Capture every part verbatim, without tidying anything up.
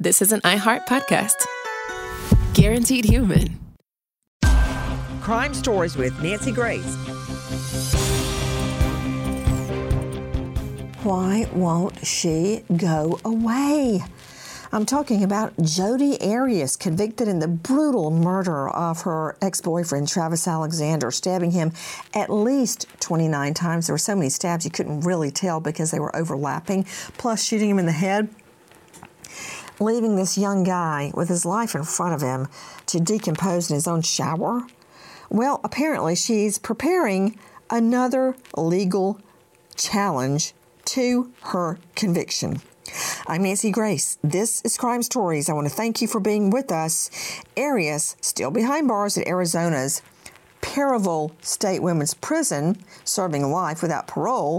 this is an iHeart podcast. Guaranteed human. Crime Stories with Nancy Grace. Why won't she go away? I'm talking about Jodi Arias, convicted in the brutal murder of her ex-boyfriend, Travis Alexander, stabbing him at least twenty-nine times. There were so many stabs you couldn't really tell because they were overlapping, plus shooting him in the head, leaving this young guy with his life in front of him to decompose in his own shower. Well, apparently she's preparing another legal challenge to her conviction. I'm Nancy Grace. This is Crime Stories. I want to thank you for being with us. Arias, still behind bars at Arizona's Perryville State Women's Prison, serving life without parole,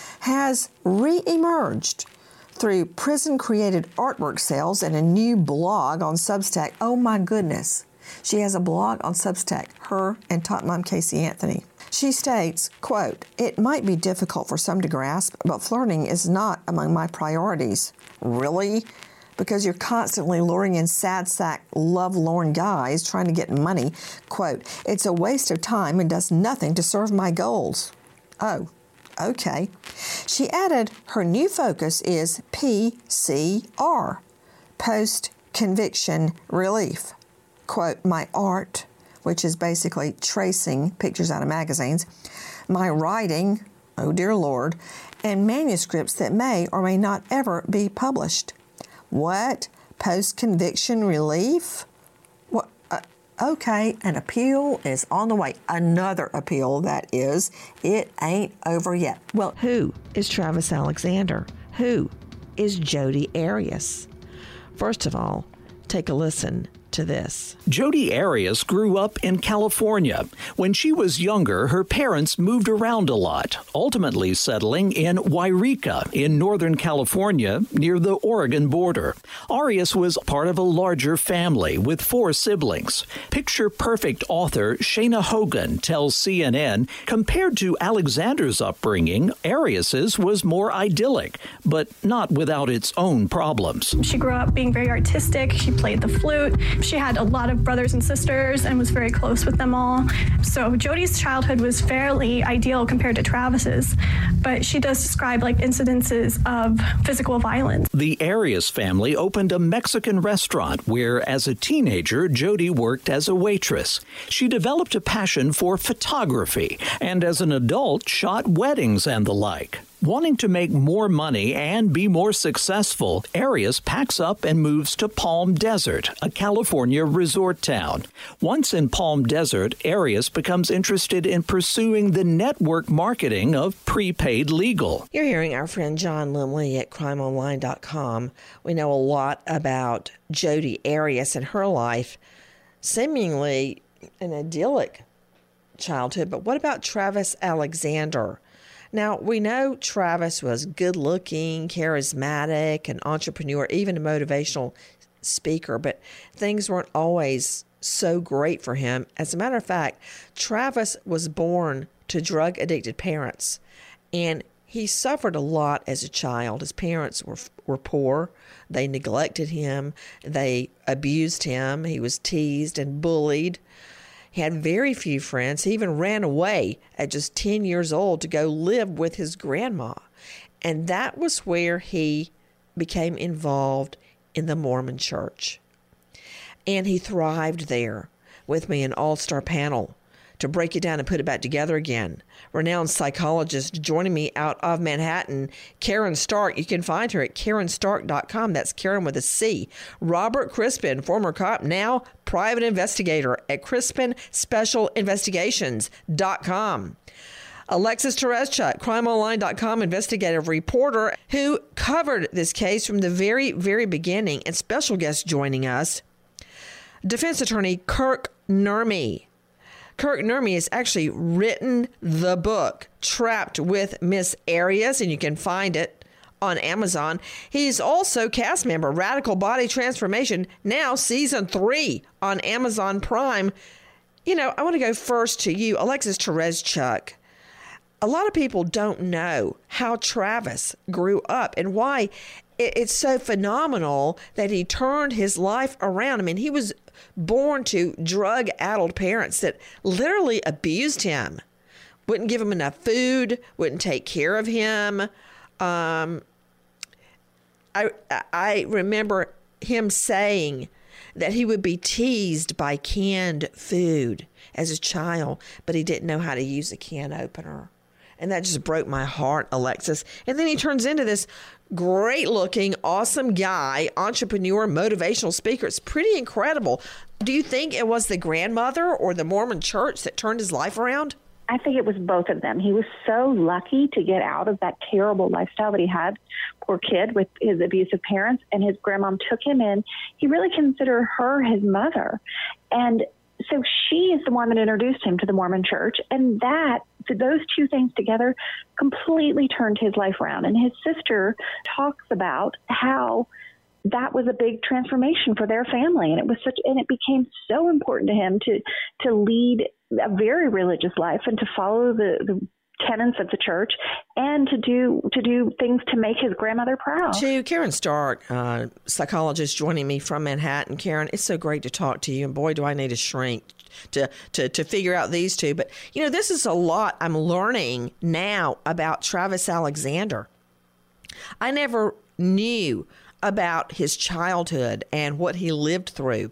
has re-emerged through prison-created artwork sales and a new blog on Substack. Oh my goodness. She has a blog on Substack, her and Top Mom Casey Anthony. She states, quote, "It might be difficult for some to grasp, but flirting is not among my priorities." Really? Because you're constantly luring in sad sack, love-lorn guys trying to get money. Quote, "It's a waste of time and does nothing to serve my goals." Oh, okay. She added her new focus is P C R, post-conviction relief. Quote, "My art," which is basically tracing pictures out of magazines, "my writing," oh dear Lord, "and manuscripts that may or may not ever be published." What? Post-conviction relief? What? Uh, okay, an appeal is on the way. Another appeal, that is. It ain't over yet. Well, who is Travis Alexander? Who is Jodi Arias? First of all, take a listen to this. Jodi Arias grew up in California. When she was younger, her parents moved around a lot, ultimately settling in Yreka in Northern California near the Oregon border. Arias was part of a larger family with four siblings. Picture-perfect author Shayna Hogan tells C N N, compared to Alexander's upbringing, Arias's was more idyllic, but not without its own problems. She grew up being very artistic. She played the flute. She had a lot of brothers and sisters and was very close with them all. So Jodi's childhood was fairly ideal compared to Travis's, but she does describe like incidences of physical violence. The Arias family opened a Mexican restaurant where, as a teenager, Jodi worked as a waitress. She developed a passion for photography and, as an adult, shot weddings and the like. Wanting to make more money and be more successful, Arias packs up and moves to Palm Desert, a California resort town. Once in Palm Desert, Arias becomes interested in pursuing the network marketing of prepaid legal. You're hearing our friend John Limley at crime online dot com. We know a lot about Jodi Arias and her life, seemingly an idyllic childhood. But what about Travis Alexander? Now, we know Travis was good-looking, charismatic, an entrepreneur, even a motivational speaker, but things weren't always so great for him. As a matter of fact, Travis was born to drug-addicted parents, and he suffered a lot as a child. His parents were were poor. They neglected him. They abused him. He was teased and bullied. He had very few friends. He even ran away at just ten years old to go live with his grandma. And that was where he became involved in the Mormon Church. And he thrived there with me, an all-star panel to break it down and put it back together again. Renowned psychologist joining me out of Manhattan, Karen Stark. You can find her at karen stark dot com. That's Karen with a C. Robert Crispin, former cop, now private investigator at crispin special investigations dot com. Alexis Tereszcuk, crime online dot com investigative reporter who covered this case from the very, very beginning, and special guest joining us, defense attorney Kirk Nurmi. Kirk Nurmi has actually written the book, Trapped with Miss Arias, and you can find it on Amazon. He's also cast member, Radical Body Transformation, now season three on Amazon Prime. You know, I want to go first to you, Alexis Tereszcuk. a lot of people don't know how Travis grew up and why it's so phenomenal that he turned his life around. I mean, he was born to drug-addled parents that literally abused him, wouldn't give him enough food, wouldn't take care of him. Um, I I remember him saying that he would be teased by canned food as a child, but he didn't know how to use a can opener. And that just broke my heart, Alexis. And then he turns into this great-looking, awesome guy, entrepreneur, motivational speaker. It's pretty incredible. Do you think it was the grandmother or the Mormon church that turned his life around? I think it was both of them. He was so lucky to get out of that terrible lifestyle that he had, poor kid, with his abusive parents, and his grandmom took him in. He really considered her his mother. And so she is the one that introduced him to the Mormon church, and that, those two things together completely turned his life around. And his sister talks about how that was a big transformation for their family, and it was such, and it became so important to him to to lead a very religious life and to follow the, the tenets of the church and to do to do things to make his grandmother proud. To Karen Stark, uh, psychologist joining me from Manhattan. Karen, it's so great to talk to you, and boy, do I need a shrink to, to, to figure out these two. But, you know, this is a lot I'm learning now about Travis Alexander. I never knew about his childhood and what he lived through.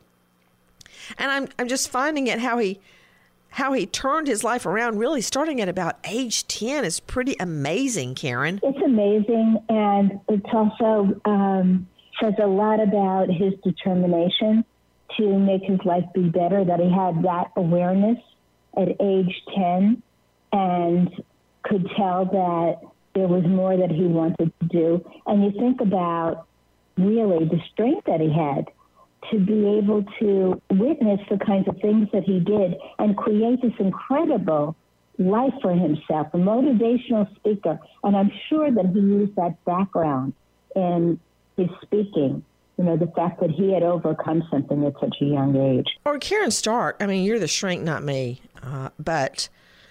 And I'm I'm just finding it how he how he turned his life around, really starting at about age ten, is pretty amazing, Karen. It's amazing, and it's also um, says a lot about his determination to make his life be better, that he had that awareness at age ten and could tell that there was more that he wanted to do. And you think about really the strength that he had to be able to witness the kinds of things that he did and create this incredible life for himself, a motivational speaker. And I'm sure that he used that background in his speaking, you know, the fact that he had overcome something at such a young age. Or Karen Stark, I mean, you're the shrink, not me, uh, but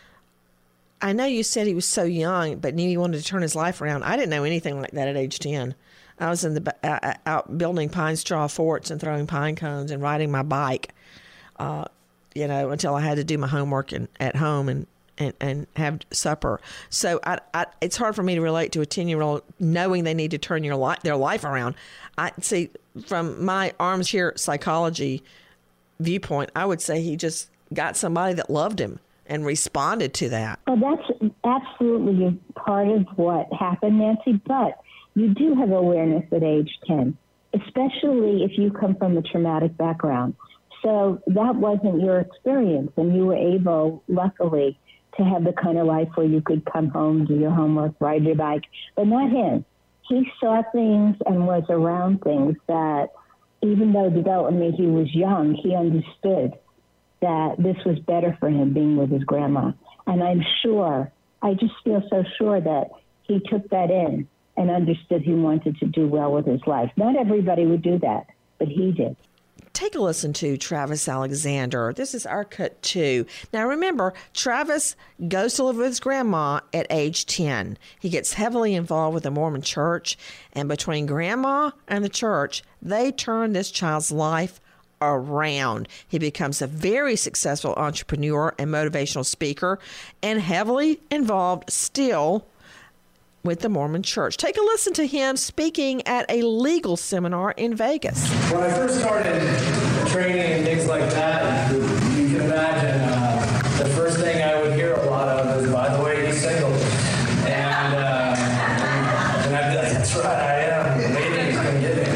I know you said he was so young, but knew he wanted to turn his life around. I didn't know anything like that at age ten. I was in the uh, out building pine straw forts and throwing pine cones and riding my bike, uh, you know, until I had to do my homework and, at home and, and, and have supper. So I, I, it's hard for me to relate to a ten-year-old knowing they need to turn your li- their life around. I see from my armchair psychology viewpoint, I would say he just got somebody that loved him and responded to that. Well, that's absolutely a part of what happened, Nancy, but you do have awareness at age ten, especially if you come from a traumatic background. So that wasn't your experience, and you were able, luckily, to have the kind of life where you could come home, do your homework, ride your bike, but not him. He saw things and was around things that, even though developmentally he was young, he understood that this was better for him being with his grandma. And I'm sure, I just feel so sure that he took that in and understood he wanted to do well with his life. Not everybody would do that, but he did. Take a listen to Travis Alexander. This is our cut two. Now remember, Travis goes to live with his grandma at age ten. He gets heavily involved with the Mormon church, and between grandma and the church, they turn this child's life around. He becomes a very successful entrepreneur and motivational speaker, and heavily involved still with the Mormon church. Take a listen to him speaking at a legal seminar in Vegas. When I first started training and things like that, you can imagine uh, the first thing I would hear a lot of is, by the way, he's single. And, uh, and I'd be like, that's right, I am. Maybe he's going to get me.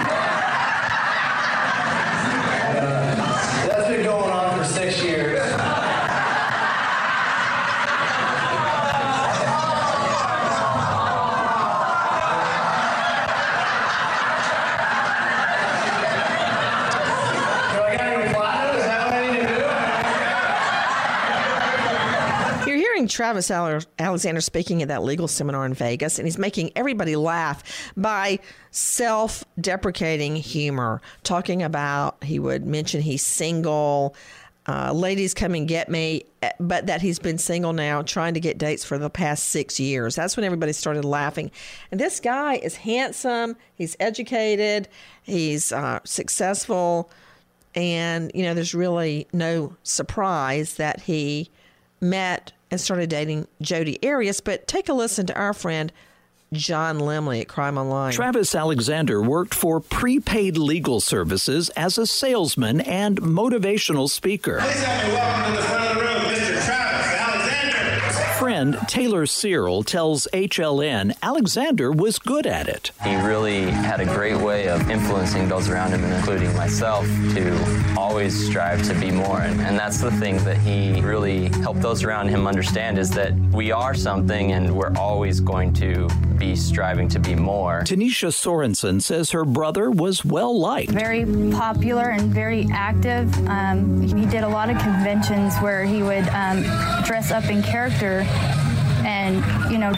uh, that's been going on for six years. Travis Alexander speaking at that legal seminar in Vegas, and he's making everybody laugh by self-deprecating humor, talking about, he would mention he's single, uh, ladies come and get me, but that he's been single now, trying to get dates for the past six years. That's when everybody started laughing. And this guy is handsome. He's educated. He's uh, successful. And, you know, there's really no surprise that he met and started dating Jodi Arias. But take a listen to our friend John Lemley at Crime Online. Travis Alexander worked for Prepaid Legal Services as a salesman and motivational speaker. Please help me welcome to the front of the room, Mister Travis Alexander. Friend Taylor Searle tells H L N Alexander was good at it. He really had a great way of influencing those around him, including myself, to always strive to be more. And, and that's the thing that he really helped those around him understand, is that we are something and we're always going to be striving to be more. Tanisha Sorensen says her brother was well liked. Very popular and very active. Um, he did a lot of conventions where he would um, dress up in character and, you know.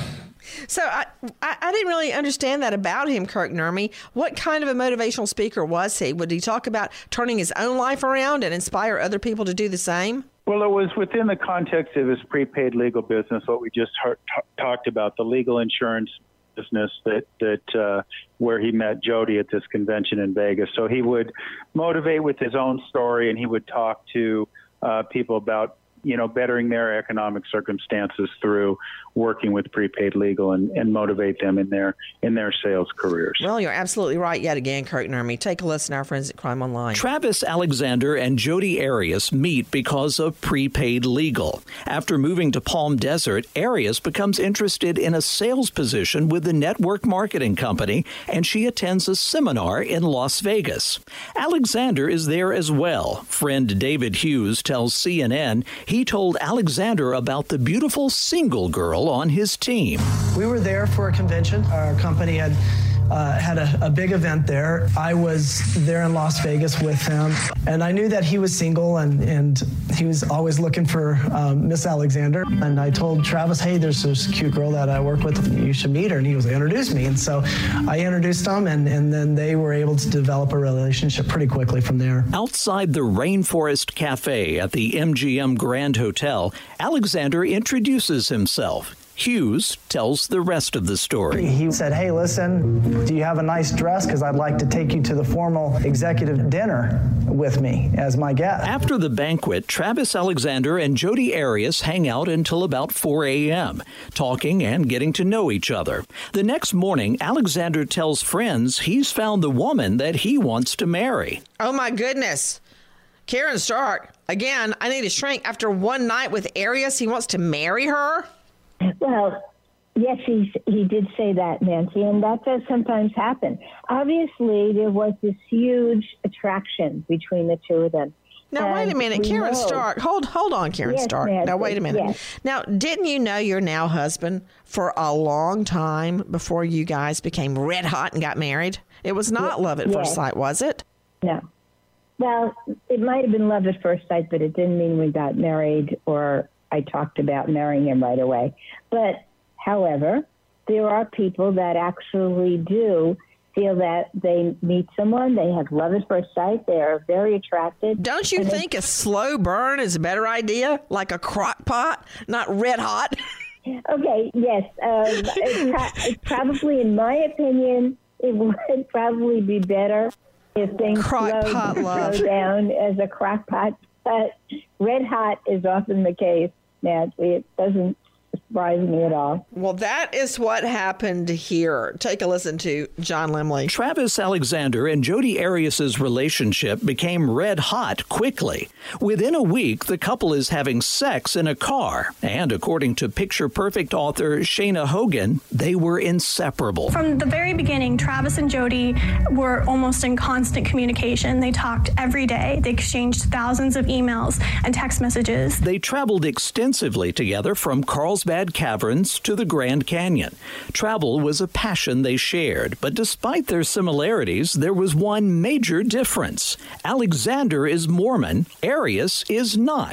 So I, I I didn't really understand that about him, Kirk Nurmi. What kind of a motivational speaker was he? Would he talk about turning his own life around and inspire other people to do the same? Well, it was within the context of his prepaid legal business, what we just heard, t- talked about, the legal insurance business that, that uh, where he met Jodi at this convention in Vegas. So he would motivate with his own story, and he would talk to uh, people about, you know, bettering their economic circumstances through working with prepaid legal and, and motivate them in their in their sales careers. Well, you're absolutely right yet again, Kirk Nurmi. Take a listen to our friends at Crime Online. Travis Alexander and Jodi Arias meet because of prepaid legal. After moving to Palm Desert, Arias becomes interested in a sales position with the network marketing company, and she attends a seminar in Las Vegas. Alexander is there as well. Friend David Hughes tells C N N he told Alexander about the beautiful single girl on his team. We were there for a convention. Our company had uh, had a, a big event there. I was there in Las Vegas with him, and I knew that he was single, and, and he was always looking for um, Miss Alexander. And I told Travis, hey, there's this cute girl that I work with. You should meet her. And he was introduced me. And so I introduced them, and, and then they were able to develop a relationship pretty quickly from there. Outside the Rainforest Cafe at the M G M Grand Hotel, Alexander introduces himself. Hughes tells the rest of the story. He said, hey, listen, do you have a nice dress? Because I'd like to take you to the formal executive dinner with me as my guest. After the banquet, Travis Alexander and Jodi Arias hang out until about four a.m., talking and getting to know each other. The next morning, Alexander tells friends he's found the woman that he wants to marry. Oh, my goodness. Karen Stark, again, I need a shrink. After one night with Arias, he wants to marry her? Well, yes, he's, he did say that, Nancy, and that does sometimes happen. Obviously, there was this huge attraction between the two of them. Now, and wait a minute, Karen know, Stark. Hold hold on, Karen yes, Stark. Nancy, now, wait a minute. Yes. Now, didn't you know your now husband for a long time before you guys became red hot and got married? It was not yes. love at yes. first sight, was it? No. Well, it might have been love at first sight, but it didn't mean we got married or I talked about marrying him right away. But, however, there are people that actually do feel that they meet someone, they have love at first sight, they are very attracted. Don't you think a slow burn is a better idea? Like a crock pot, not red hot? Okay, yes. Um, it pro- it probably, in my opinion, it would probably be better if things Crock slow, pot love. slow down as a crock pot. But red hot is often the case, Nancy. It doesn't surprise me at all. Well, that is what happened here. Take a listen to John Lemley. Travis Alexander and Jodi Arias' relationship became red hot quickly. Within a week, the couple is having sex in a car. And according to Picture Perfect author Shayna Hogan, they were inseparable. From the very beginning, Travis and Jodi were almost in constant communication. They talked every day. They exchanged thousands of emails and text messages. They traveled extensively together from Carlsbad Caverns to the Grand Canyon. Travel was a passion they shared, but despite their similarities, there was one major difference. Alexander is Mormon, Arias is not.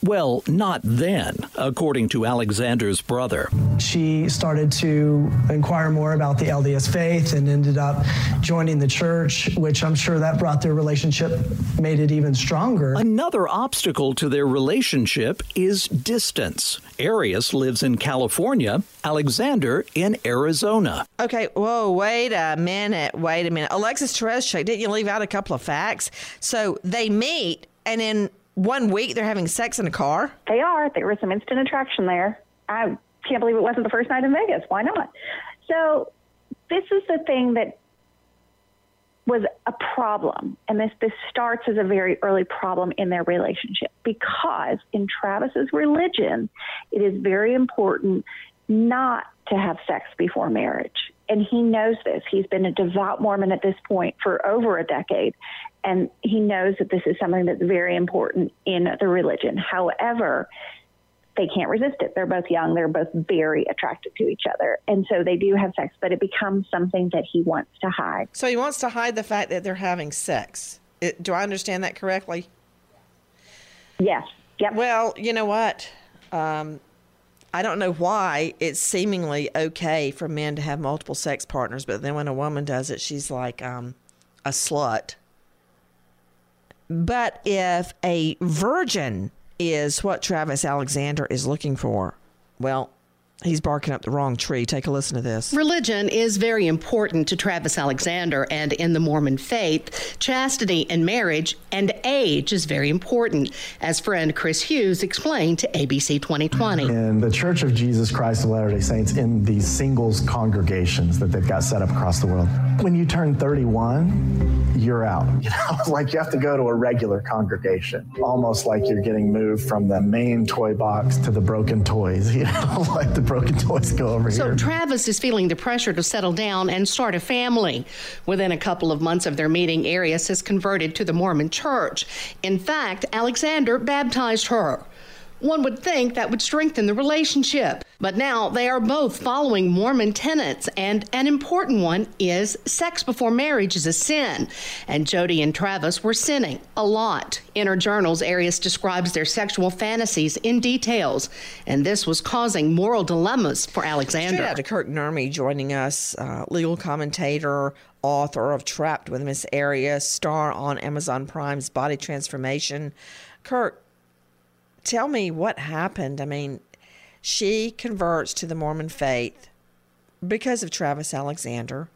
Well, not then, according to Alexander's brother. She started to inquire more about the L D S faith and ended up joining the church, which I'm sure that brought their relationship, made it even stronger. Another obstacle to their relationship is distance. Arias lives in California, Alexander in Arizona. Okay, whoa, wait a minute, wait a minute. Alexis Tereszcuk, didn't you leave out a couple of facts? So they meet, and in one week they're having sex in a car? They are. There was some instant attraction there. I can't believe it wasn't the first night in Vegas. Why not? So this is the thing that was a problem, and this, this starts as a very early problem in their relationship, because in Travis's religion, it is very important not to have sex before marriage. And he knows this. He's been a devout Mormon at this point for over a decade, and he knows that this is something that's very important in the religion. However, they can't resist it. They're both young. They're both very attracted to each other. And so they do have sex, but it becomes something that he wants to hide. So he wants to hide the fact that they're having sex. It, do I understand that correctly? Yes. Yep. Well, you know what? Um, I don't know why it's seemingly okay for men to have multiple sex partners, but then when a woman does it, she's like um, a slut. But if a virgin is what Travis Alexander is looking for, well, he's barking up the wrong tree. Take a listen to this. Religion is very important to Travis Alexander, and in the Mormon faith, chastity and marriage and age is very important, as friend Chris Hughes explained to A B C twenty twenty. In the Church of Jesus Christ of Latter-day Saints, in these singles congregations that they've got set up across the world, when you turn thirty-one, you're out. You know, like you have to go to a regular congregation, almost like you're getting moved from the main toy box to the broken toys, you know, like the broken toys go over so here. So Travis is feeling the pressure to settle down and start a family. Within a couple of months of their meeting, Arias has converted to the Mormon church. In fact, Alexander baptized her. One would think that would strengthen the relationship. But now they are both following Mormon tenets, and an important one is sex before marriage is a sin. And Jody and Travis were sinning a lot. In her journals, Arias describes their sexual fantasies in details, and this was causing moral dilemmas for Alexander. Straight out to Kirk Nurmi joining us, uh, legal commentator, author of Trapped with Miss Arias, star on Amazon Prime's Body Transformation. Kirk, tell me what happened. I mean, she converts to the Mormon faith because of Travis Alexander,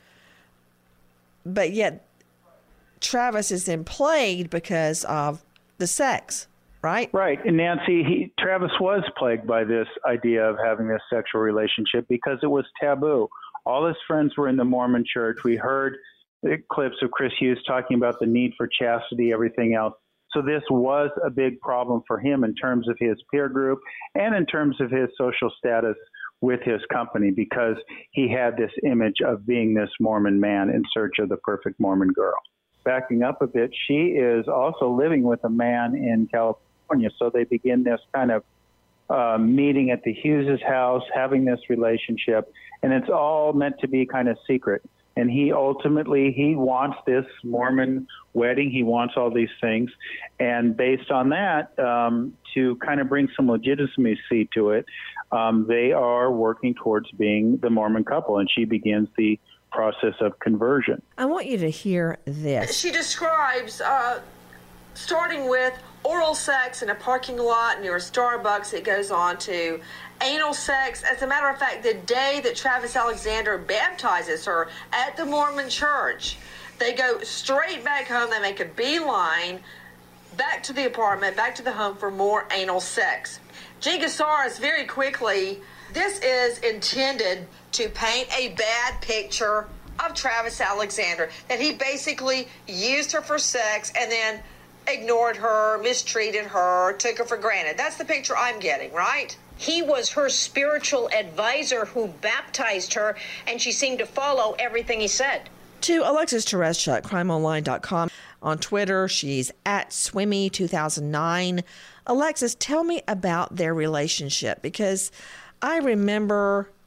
but yet Travis is then plagued because of the sex, right? Right. And Nancy, he, Travis was plagued by this idea of having this sexual relationship because it was taboo. All his friends were in the Mormon church. We heard clips of Chris Hughes talking about the need for chastity, everything else. So this was a big problem for him in terms of his peer group and in terms of his social status with his company, because he had this image of being this Mormon man in search of the perfect Mormon girl. Backing up a bit, she is also living with a man in California. So they begin this kind of uh, meeting at the Hughes' house, having this relationship, and it's all meant to be kind of secret. And he ultimately, he wants this Mormon wedding. He wants all these things. And based on that, um, to kind of bring some legitimacy to it, um, they are working towards being the Mormon couple. And she begins the process of conversion. I want you to hear this. She describes, uh, starting with oral sex in a parking lot near a Starbucks. It goes on to anal sex. As a matter of fact, the day that Travis Alexander baptizes her at the Mormon church, they go straight back home. They make a beeline back to the apartment, back to the home for more anal sex. Gene Gasaris, very quickly, this is intended to paint a bad picture of Travis Alexander, that he basically used her for sex and then ignored her, mistreated her, took her for granted. That's the picture I'm getting, right? He was her spiritual advisor who baptized her, and she seemed to follow everything he said. To Alexis Tereszcuk, crime online dot com. On Twitter, she's at Swimmy two thousand nine. Alexis, tell me about their relationship, because I remember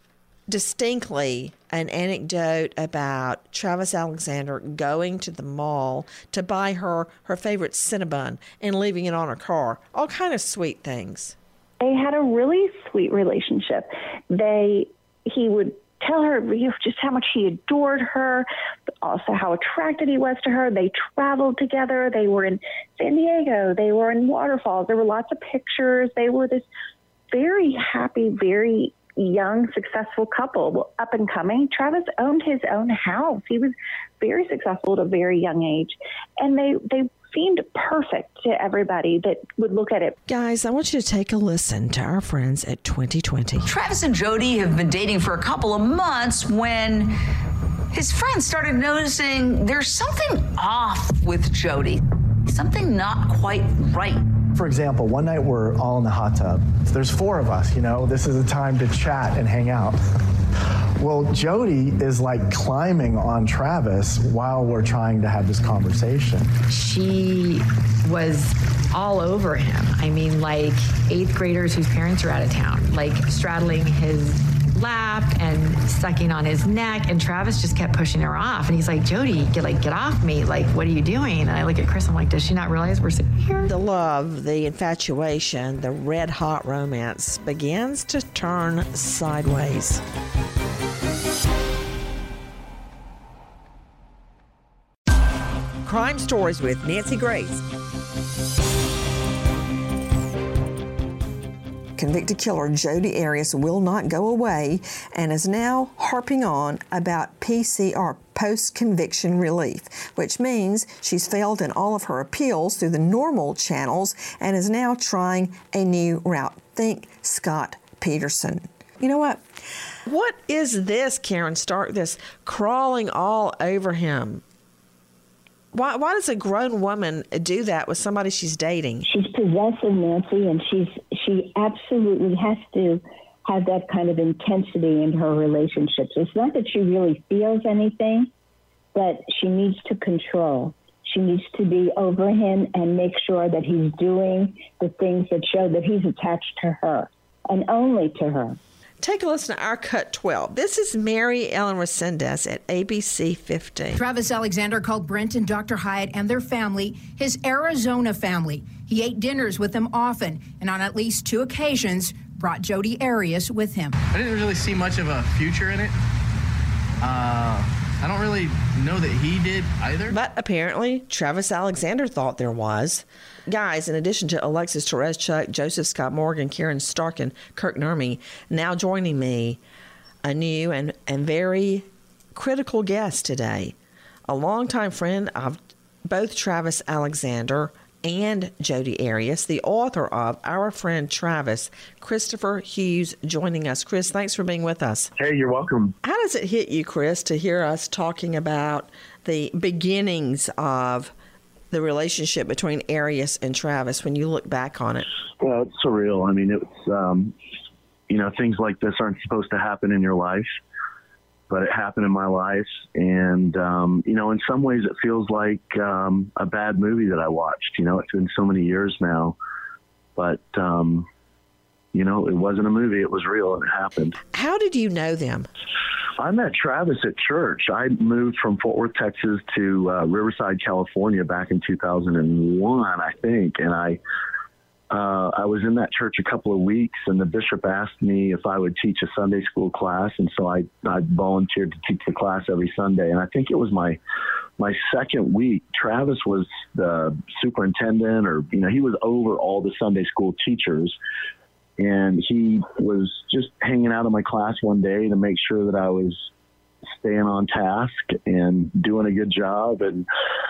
distinctly an anecdote about Travis Alexander going to the mall to buy her her favorite Cinnabon and leaving it on her car. All kind of sweet things. They had a really sweet relationship. They, he would tell her you know, just how much he adored her, but also how attracted he was to her. They traveled together. They were in San Diego. They were in waterfalls. There were lots of pictures. They were this very happy, very young, successful couple, up and coming. Travis owned his own house. He was very successful at a very young age. And they, they seemed perfect to everybody that would look at it. Guys, I want you to take a listen to our friends at twenty twenty. Travis and Jody have been dating for a couple of months when his friends started noticing there's something off with Jody. Something not quite right. For example, one night we're all in the hot tub. There's four of us, you know, this is a time to chat and hang out. Well, Jody is like climbing on Travis while we're trying to have this conversation. She was all over him. I mean, like eighth graders whose parents are out of town, like straddling his lap and sucking on his neck, and Travis just kept pushing her off. And he's like, Jody, get like get off me. Like, what are you doing? And I look at Chris, I'm like, does she not realize we're sitting here? The love, the infatuation, the red hot romance begins to turn sideways. Crime Stories with Nancy Grace. Convicted killer Jodi Arias will not go away and is now harping on about P C R, post-conviction relief, which means she's failed in all of her appeals through the normal channels and is now trying a new route. Think Scott Peterson. You know what? What is this, Karen Stark, this crawling all over him? Why, why does a grown woman do that with somebody she's dating? She's possessive, Nancy, and she's she absolutely has to have that kind of intensity in her relationships. It's not that she really feels anything, but she needs to control. She needs to be over him and make sure that he's doing the things that show that he's attached to her and only to her. Take a listen to our Cut twelve. This is Mary Ellen Resendez at A B C fifteen. Travis Alexander called Brent and Doctor Hyatt and their family his Arizona family. He ate dinners with them often, and on at least two occasions brought Jodi Arias with him. I didn't really see much of a future in it. Uh, I don't really know that he did either. But apparently, Travis Alexander thought there was. Guys, in addition to Alexis Tereszcuk, Joseph Scott Morgan, Karen Stark, and Kirk Nurmi, now joining me, a new and, and very critical guest today, a longtime friend of both Travis Alexander and Jodi Arias, the author of Our Friend Travis, Christopher Hughes, joining us. Chris, thanks for being with us. Hey, you're welcome. How does it hit you, Chris, to hear us talking about the beginnings of the relationship between Arias and Travis when you look back on it? Well, it's surreal. I mean, it's, um, you know, things like this aren't supposed to happen in your life, but it happened in my life. And, um, you know, in some ways it feels like um, a bad movie that I watched. You know, it's been so many years now, but, um, you know, it wasn't a movie. It was real and it happened. How did you know them? I met Travis at church. I moved from Fort Worth, Texas to uh, Riverside, California back in two thousand one, I think. And I uh, I was in that church a couple of weeks, and the bishop asked me if I would teach a Sunday school class. And so I, I volunteered to teach the class every Sunday. And I think it was my my second week. Travis was the superintendent, or, you know, he was over all the Sunday school teachers. And he was just hanging out in my class one day to make sure that I was staying on task and doing a good job. And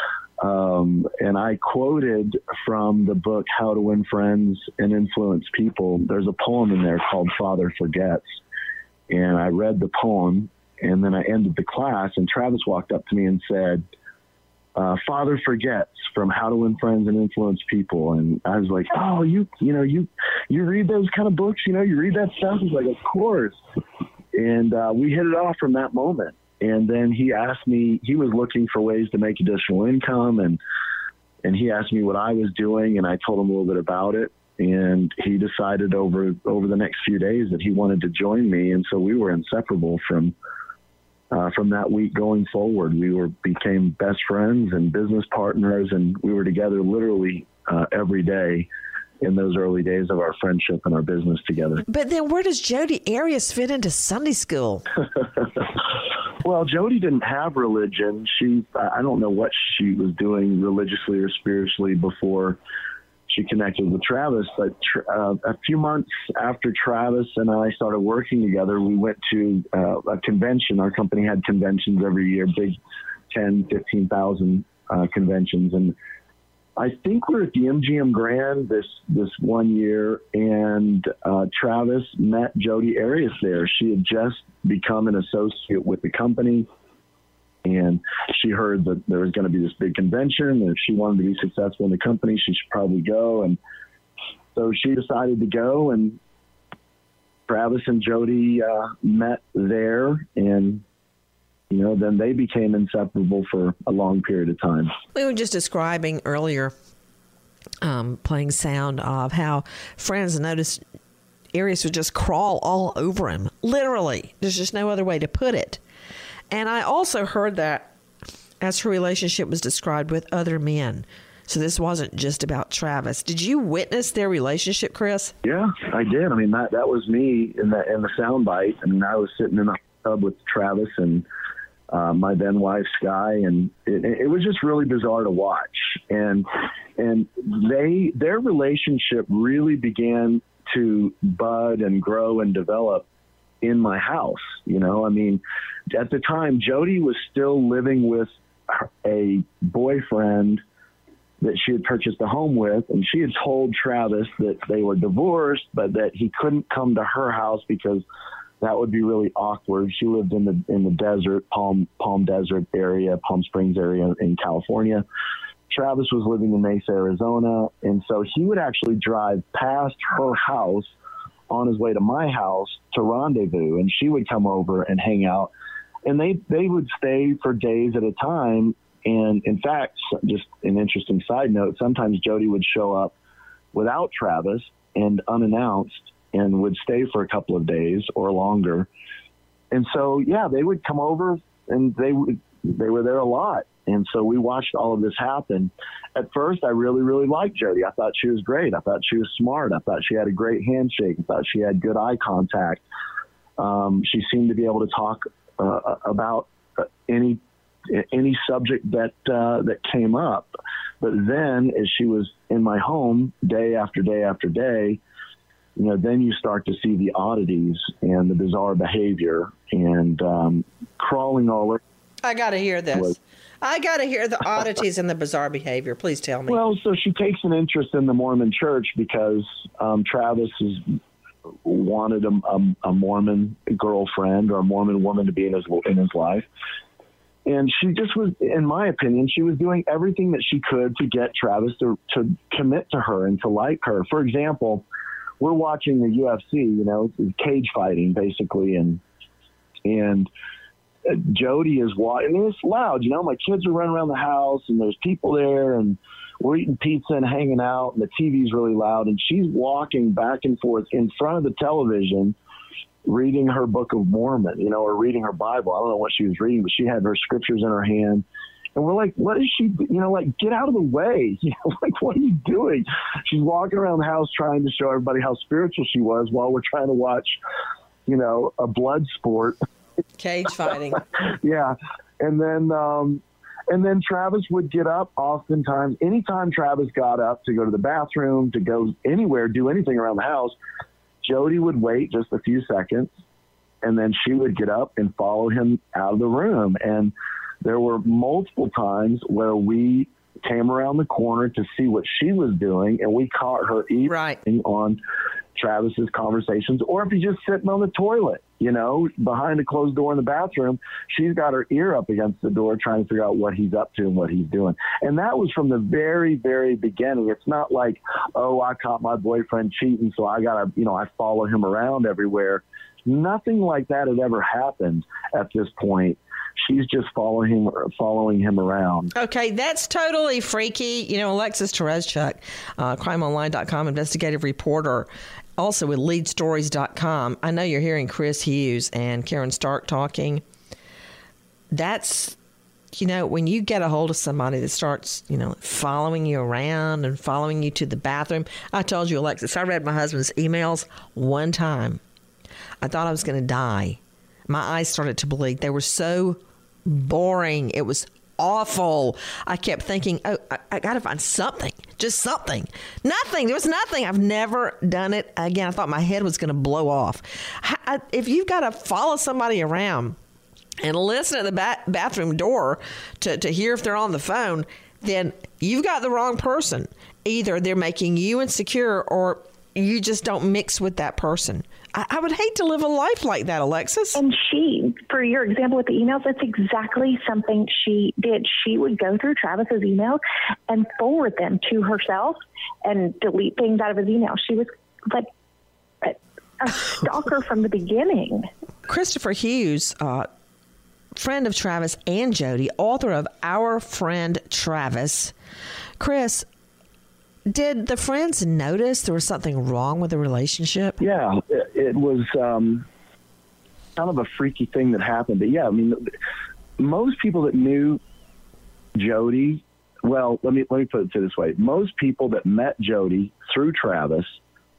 um, and I quoted from the book, How to Win Friends and Influence People. There's a poem in there called Father Forgets. And I read the poem, and then I ended the class, and Travis walked up to me and said, Uh, Father Forgets, from How to Win Friends and Influence People. And I was like, oh, you, you know, you, you read those kind of books, you know, you read that stuff. He's like, of course. And uh, we hit it off from that moment. And then he asked me, he was looking for ways to make additional income. And, and he asked me what I was doing, and I told him a little bit about it. And he decided over over the next few days that he wanted to join me, and so we were inseparable from uh, from that week going forward. We were became best friends and business partners, and we were together literally uh, every day in those early days of our friendship and our business together. But then where does Jodi Arias fit into Sunday school? Well, Jodi didn't have religion. She, I don't know what she was doing religiously or spiritually before she connected with Travis, but uh, a few months after Travis and I started working together, we went to uh, a convention. Our company had conventions every year, big ten, fifteen thousand uh, conventions. And I think we were at the M G M Grand this, this one year, and uh, Travis met Jodi Arias there. She had just become an associate with the company, and she heard that there was going to be this big convention, and if she wanted to be successful in the company, she should probably go. And so she decided to go, and Travis and Jodi uh, met there, and you know, then they became inseparable for a long period of time. We were just describing earlier, um, playing sound of how friends noticed Arias would just crawl all over him. Literally. There's just no other way to put it. And I also heard that as her relationship was described with other men. So this wasn't just about Travis. Did you witness their relationship, Chris? Yeah, I did. I mean, that that was me in the in the soundbite. I mean, I was sitting in the tub with Travis and uh, my then wife Sky, and it, it was just really bizarre to watch. And and they their relationship really began to bud and grow and develop in my house. You know, I mean, at the time, Jodi was still living with a boyfriend that she had purchased a home with, and she had told Travis that they were divorced, but that he couldn't come to her house because that would be really awkward. She lived in the in the desert, Palm Palm Desert area, Palm Springs area in California. Travis was living in Mesa, Arizona, and so he would actually drive past her house on his way to my house to rendezvous, and she would come over and hang out, and they they would stay for days at a time. And in fact, just an interesting side note, sometimes Jodi would show up without Travis and unannounced and would stay for a couple of days or longer. And so, yeah, they would come over and they would, they were there a lot. And so we watched all of this happen. At first, I really, really liked Jodi. I thought she was great. I thought she was smart. I thought she had a great handshake. I thought she had good eye contact. Um, she seemed to be able to talk uh, about any any subject that uh, that came up. But then as she was in my home day after day after day, you know, then you start to see the oddities and the bizarre behavior and um, crawling all over. I got to hear this. Was, I got to hear the oddities and the bizarre behavior. Please tell me. Well, so she takes an interest in the Mormon church because um, Travis has wanted a, a, a Mormon girlfriend or a Mormon woman to be in his in his life. And she just was, in my opinion, she was doing everything that she could to get Travis to, to commit to her and to like her. For example, we're watching the U F C, you know, cage fighting basically, and and Jodi is watching. I mean, it's loud, you know. My kids are running around the house, and there's people there, and we're eating pizza and hanging out, and the T V's really loud, and she's walking back and forth in front of the television, reading her Book of Mormon, you know, or reading her Bible. I don't know what she was reading, but she had her scriptures in her hand. And we're like, what is she, you know, like, get out of the way. You know, like, what are you doing? She's walking around the house trying to show everybody how spiritual she was while we're trying to watch, you know, a blood sport. Cage fighting. Yeah. And then, um, and then Travis would get up oftentimes. Anytime Travis got up to go to the bathroom, to go anywhere, do anything around the house, Jodi would wait just a few seconds, and then she would get up and follow him out of the room. And there were multiple times where we came around the corner to see what she was doing, and we caught her eating right on Travis's conversations. Or if he's just sitting on the toilet, you know, behind a closed door in the bathroom, she's got her ear up against the door trying to figure out what he's up to and what he's doing. And that was from the very, very beginning. It's not like, oh, I caught my boyfriend cheating, so I got to, you know, I follow him around everywhere. Nothing like that had ever happened at this point. she's just following him, following him around. Okay, that's totally freaky. You know, Alexis Tereszcuk, uh, crime online dot com investigative reporter, also with lead stories dot com. I know you're hearing Chris Hughes and Karen Stark talking. That's, you know, when you get a hold of somebody that starts, you know, following you around and following you to the bathroom. I told you, Alexis, I read my husband's emails one time. I thought I was going to die. My eyes started to bleed. They were so boring. It was awful. I kept thinking, oh, I, I got to find something, just something. Nothing. There was nothing. I've never done it again. I thought my head was going to blow off. I, if you've got to follow somebody around and listen at the ba- bathroom door to, to hear if they're on the phone, then you've got the wrong person. Either they're making you insecure or you just don't mix with that person. I, I would hate to live a life like that, Alexis. And she, for your example with the emails, that's exactly something she did. She would go through Travis's emails and forward them to herself and delete things out of his email. She was like a, a stalker from the beginning. Christopher Hughes, uh, friend of Travis and Jody, author of Our Friend Travis. Chris, did the friends notice there was something wrong with the relationship? Yeah, it, it was um, kind of a freaky thing that happened. But yeah, I mean, most people that knew Jody, well, let me let me put it this way: most people that met Jody through Travis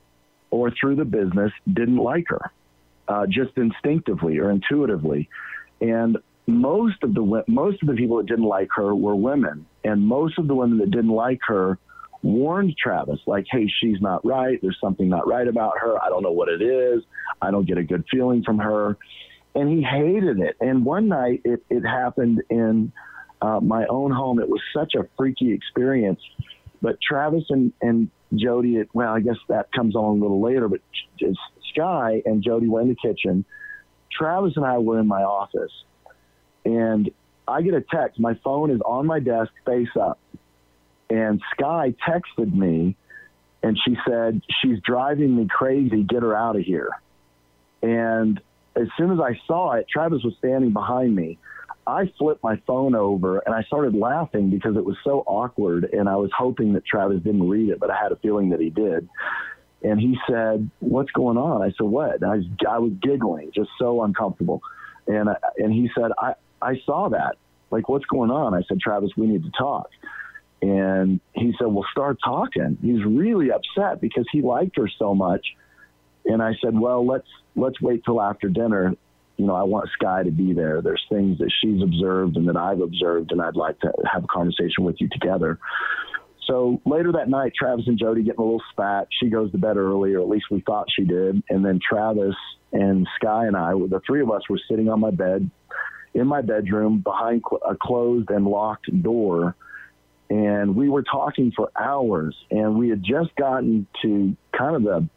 or through the business didn't like her, uh, just instinctively or intuitively, and most of the most of the people that didn't like her were women, and most of the women that didn't like her warned Travis, like, hey, she's not right. There's something not right about her. I don't know what it is. I don't get a good feeling from her. And he hated it. And one night it, it happened in uh, my own home. It was such a freaky experience. But Travis and, and Jody, it, well, I guess that comes on a little later, but just Sky and Jody were in the kitchen. Travis and I were in my office. And I get a text. My phone is on my desk, face up. And Sky texted me, and she said, she's driving me crazy. Get her out of here. And as soon as I saw it, Travis was standing behind me. I flipped my phone over, and I started laughing because it was so awkward, and I was hoping that Travis didn't read it, but I had a feeling that he did. And he said, what's going on? I said, what? I was, I was giggling, just so uncomfortable. And, I, and he said, I, I saw that. Like, what's going on? I said, Travis, we need to talk. And he said, well, start talking. He's really upset because he liked her so much. And I said, well, let's let's wait till after dinner. You know, I want Sky to be there. There's things that she's observed and that I've observed, and I'd like to have a conversation with you together. So later that night, Travis and Jody getting a little spat. She goes to bed early, or at least we thought she did. And then Travis and Sky and I, the three of us, were sitting on my bed in my bedroom behind a closed and locked door. And we were talking for hours, and we had just gotten to kind of the,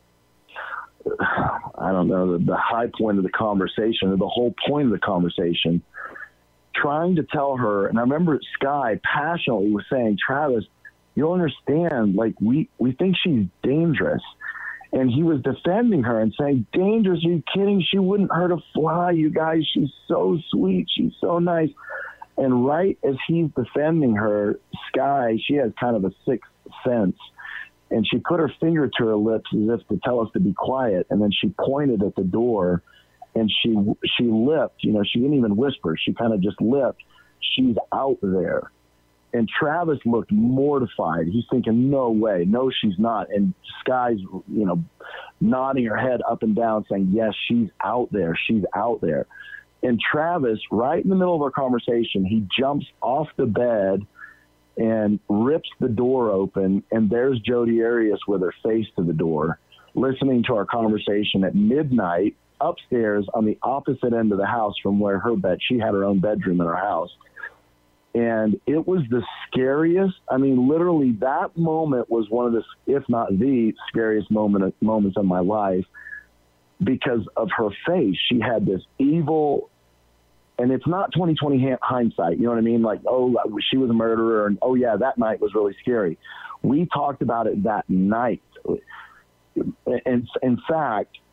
I don't know, the, the high point of the conversation, or the whole point of the conversation, trying to tell her. And I remember Sky passionately was saying, Travis, you'll understand, like, we, we think she's dangerous. And he was defending her and saying, dangerous? Are you kidding? She wouldn't hurt a fly, you guys. She's so sweet. She's so nice. And right as he's defending her, Sky, she has kind of a sixth sense, and she put her finger to her lips as if to tell us to be quiet, and then she pointed at the door, and she she lipped. You know, she didn't even whisper. She kind of just lipped. She's out there. And Travis looked mortified. He's thinking, no way, no, she's not. And Sky's, you know, nodding her head up and down, saying, yes, she's out there. She's out there. And Travis, right in the middle of our conversation, he jumps off the bed and rips the door open. And there's Jodi Arias with her face to the door, listening to our conversation at midnight upstairs on the opposite end of the house from where her bed, she had her own bedroom in her house. And it was the scariest. I mean, literally that moment was one of the, if not the scariest moment, moments of my life, because of her face. She had this evil, and it's not twenty twenty hindsight. You know what I mean? Like, oh, she was a murderer, and oh yeah, that night was really scary. We talked about it that night. And in fact,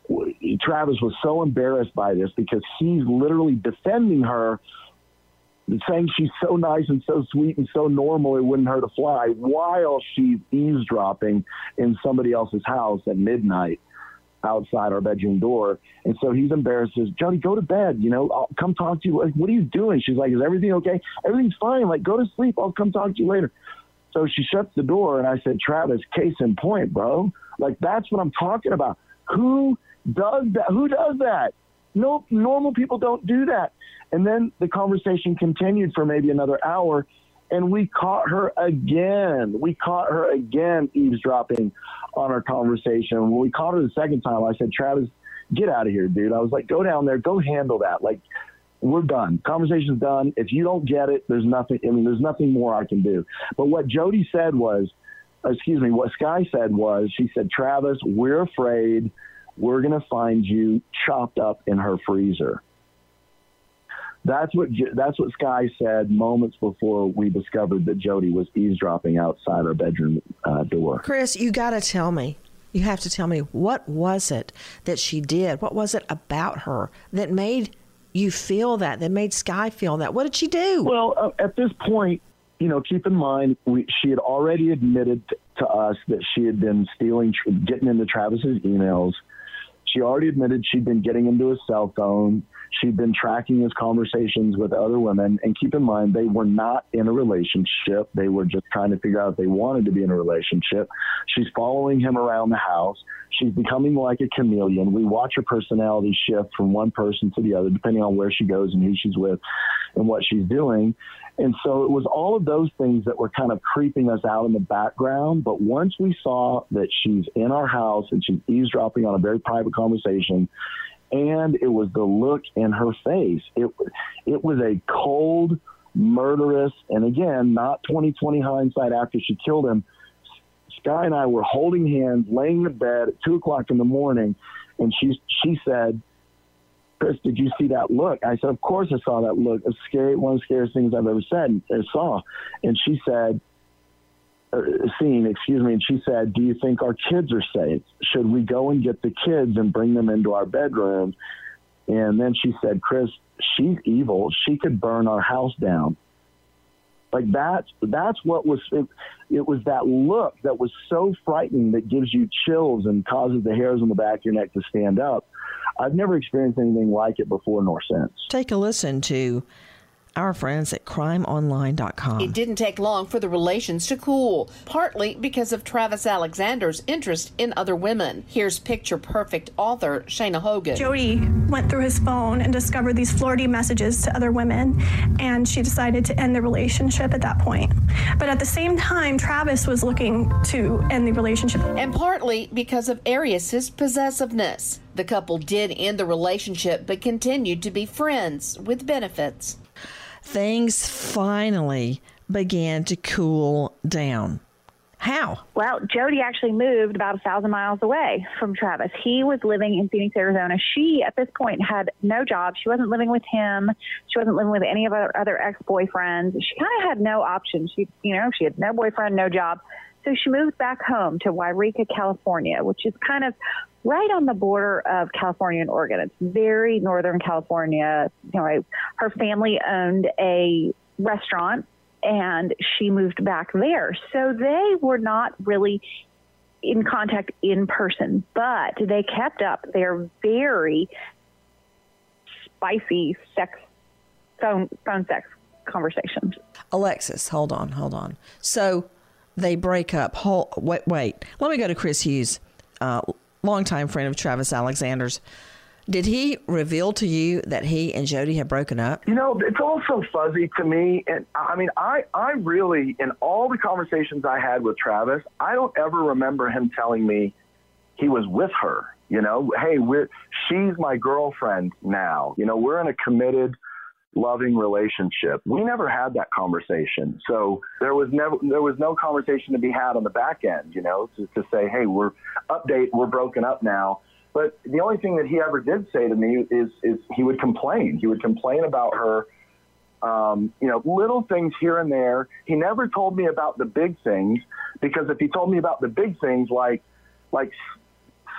Travis was so embarrassed by this because he's literally defending her, saying she's so nice and so sweet and so normal it wouldn't hurt a fly, while she's eavesdropping in somebody else's house at midnight outside our bedroom door. And so he's embarrassed, says, Jody, go to bed, you know, I'll come talk to you. Like, what are you doing? She's like, is everything okay? Everything's fine. Like, go to sleep. I'll come talk to you later. So she shuts the door, and I said, Travis, case in point, bro. Like, that's what I'm talking about. Who does that? Who does that? No, normal people don't do that. And then the conversation continued for maybe another hour, and we caught her again. We caught her again eavesdropping on our conversation. When we caught her the second time, I said, Travis, get out of here, dude. I was like, go down there, go handle that. Like, we're done. Conversation's done. If you don't get it, there's nothing, I mean, there's nothing more I can do. But what Jody said was, excuse me, what Sky said was, she said, Travis, we're afraid we're going to find you chopped up in her freezer. That's what that's what Sky said moments before we discovered that Jody was eavesdropping outside our bedroom uh, door. Chris, you got to tell me. You have to tell me, what was it that she did? What was it about her that made you feel that, that made Sky feel that? What did she do? Well, uh, at this point, you know, keep in mind, we, she had already admitted t- to us that she had been stealing, getting into Travis's emails. She already admitted she'd been getting into his cell phone. She'd been tracking his conversations with other women. And keep in mind, they were not in a relationship. They were just trying to figure out if they wanted to be in a relationship. She's following him around the house. She's becoming like a chameleon. We watch her personality shift from one person to the other, depending on where she goes and who she's with and what she's doing. And so it was all of those things that were kind of creeping us out in the background. But once we saw that she's in our house and she's eavesdropping on a very private conversation, and it was the look in her face, it it was a cold, murderous, and again, not twenty twenty hindsight after she killed him. Sky and I were holding hands, laying in bed at two o'clock in the morning, and she she said, Chris, did you see that look? I said, of course I saw that look. It's scary, one of the scariest things I've ever said, I saw. And she said, uh, seen, excuse me, and she said, do you think our kids are safe? Should we go and get the kids and bring them into our bedroom? And then she said, Chris, she's evil. She could burn our house down. Like that's, that's what was, it, it was that look that was so frightening that gives you chills and causes the hairs on the back of your neck to stand up. I've never experienced anything like it before nor since. Take a listen to our friends at crime online dot com. It didn't take long for the relations to cool, partly because of Travis Alexander's interest in other women. Here's Picture Perfect author Shayna Hogan. Jody went through his phone and discovered these flirty messages to other women, and she decided to end the relationship at that point. But at the same time, Travis was looking to end the relationship. And partly because of Arias's possessiveness. The couple did end the relationship, but continued to be friends with benefits. Things finally began to cool down. How? Well, Jody actually moved about a thousand miles away from Travis. He was living in Phoenix, Arizona. She, at this point, had no job. She wasn't living with him. She wasn't living with any of her other ex-boyfriends. She kind of had no options. She, you know, she had no boyfriend, no job. So she moved back home to Yreka, California, which is kind of right on the border of California and Oregon. It's very northern California. You know, her family owned a restaurant, and she moved back there. So they were not really in contact in person, but they kept up their very spicy sex, phone, phone sex conversations. Alexis, hold on, hold on. So they break up. Hold, wait, wait. Let me go to Chris Hughes, uh, longtime friend of Travis Alexander's. Did he reveal to you that he and Jody had broken up? You know, it's all so fuzzy to me. And I mean, I, I really, in all the conversations I had with Travis, I don't ever remember him telling me he was with her. You know, hey, we're, she's my girlfriend now. You know, we're in a committed, loving relationship. We never had that conversation. So there was never, there was no conversation to be had on the back end, you know, to, to say, hey, we're update, we're broken up now. But the only thing that he ever did say to me is, is he would complain. He would complain about her, um, you know, little things here and there. He never told me about the big things, because if he told me about the big things, like, like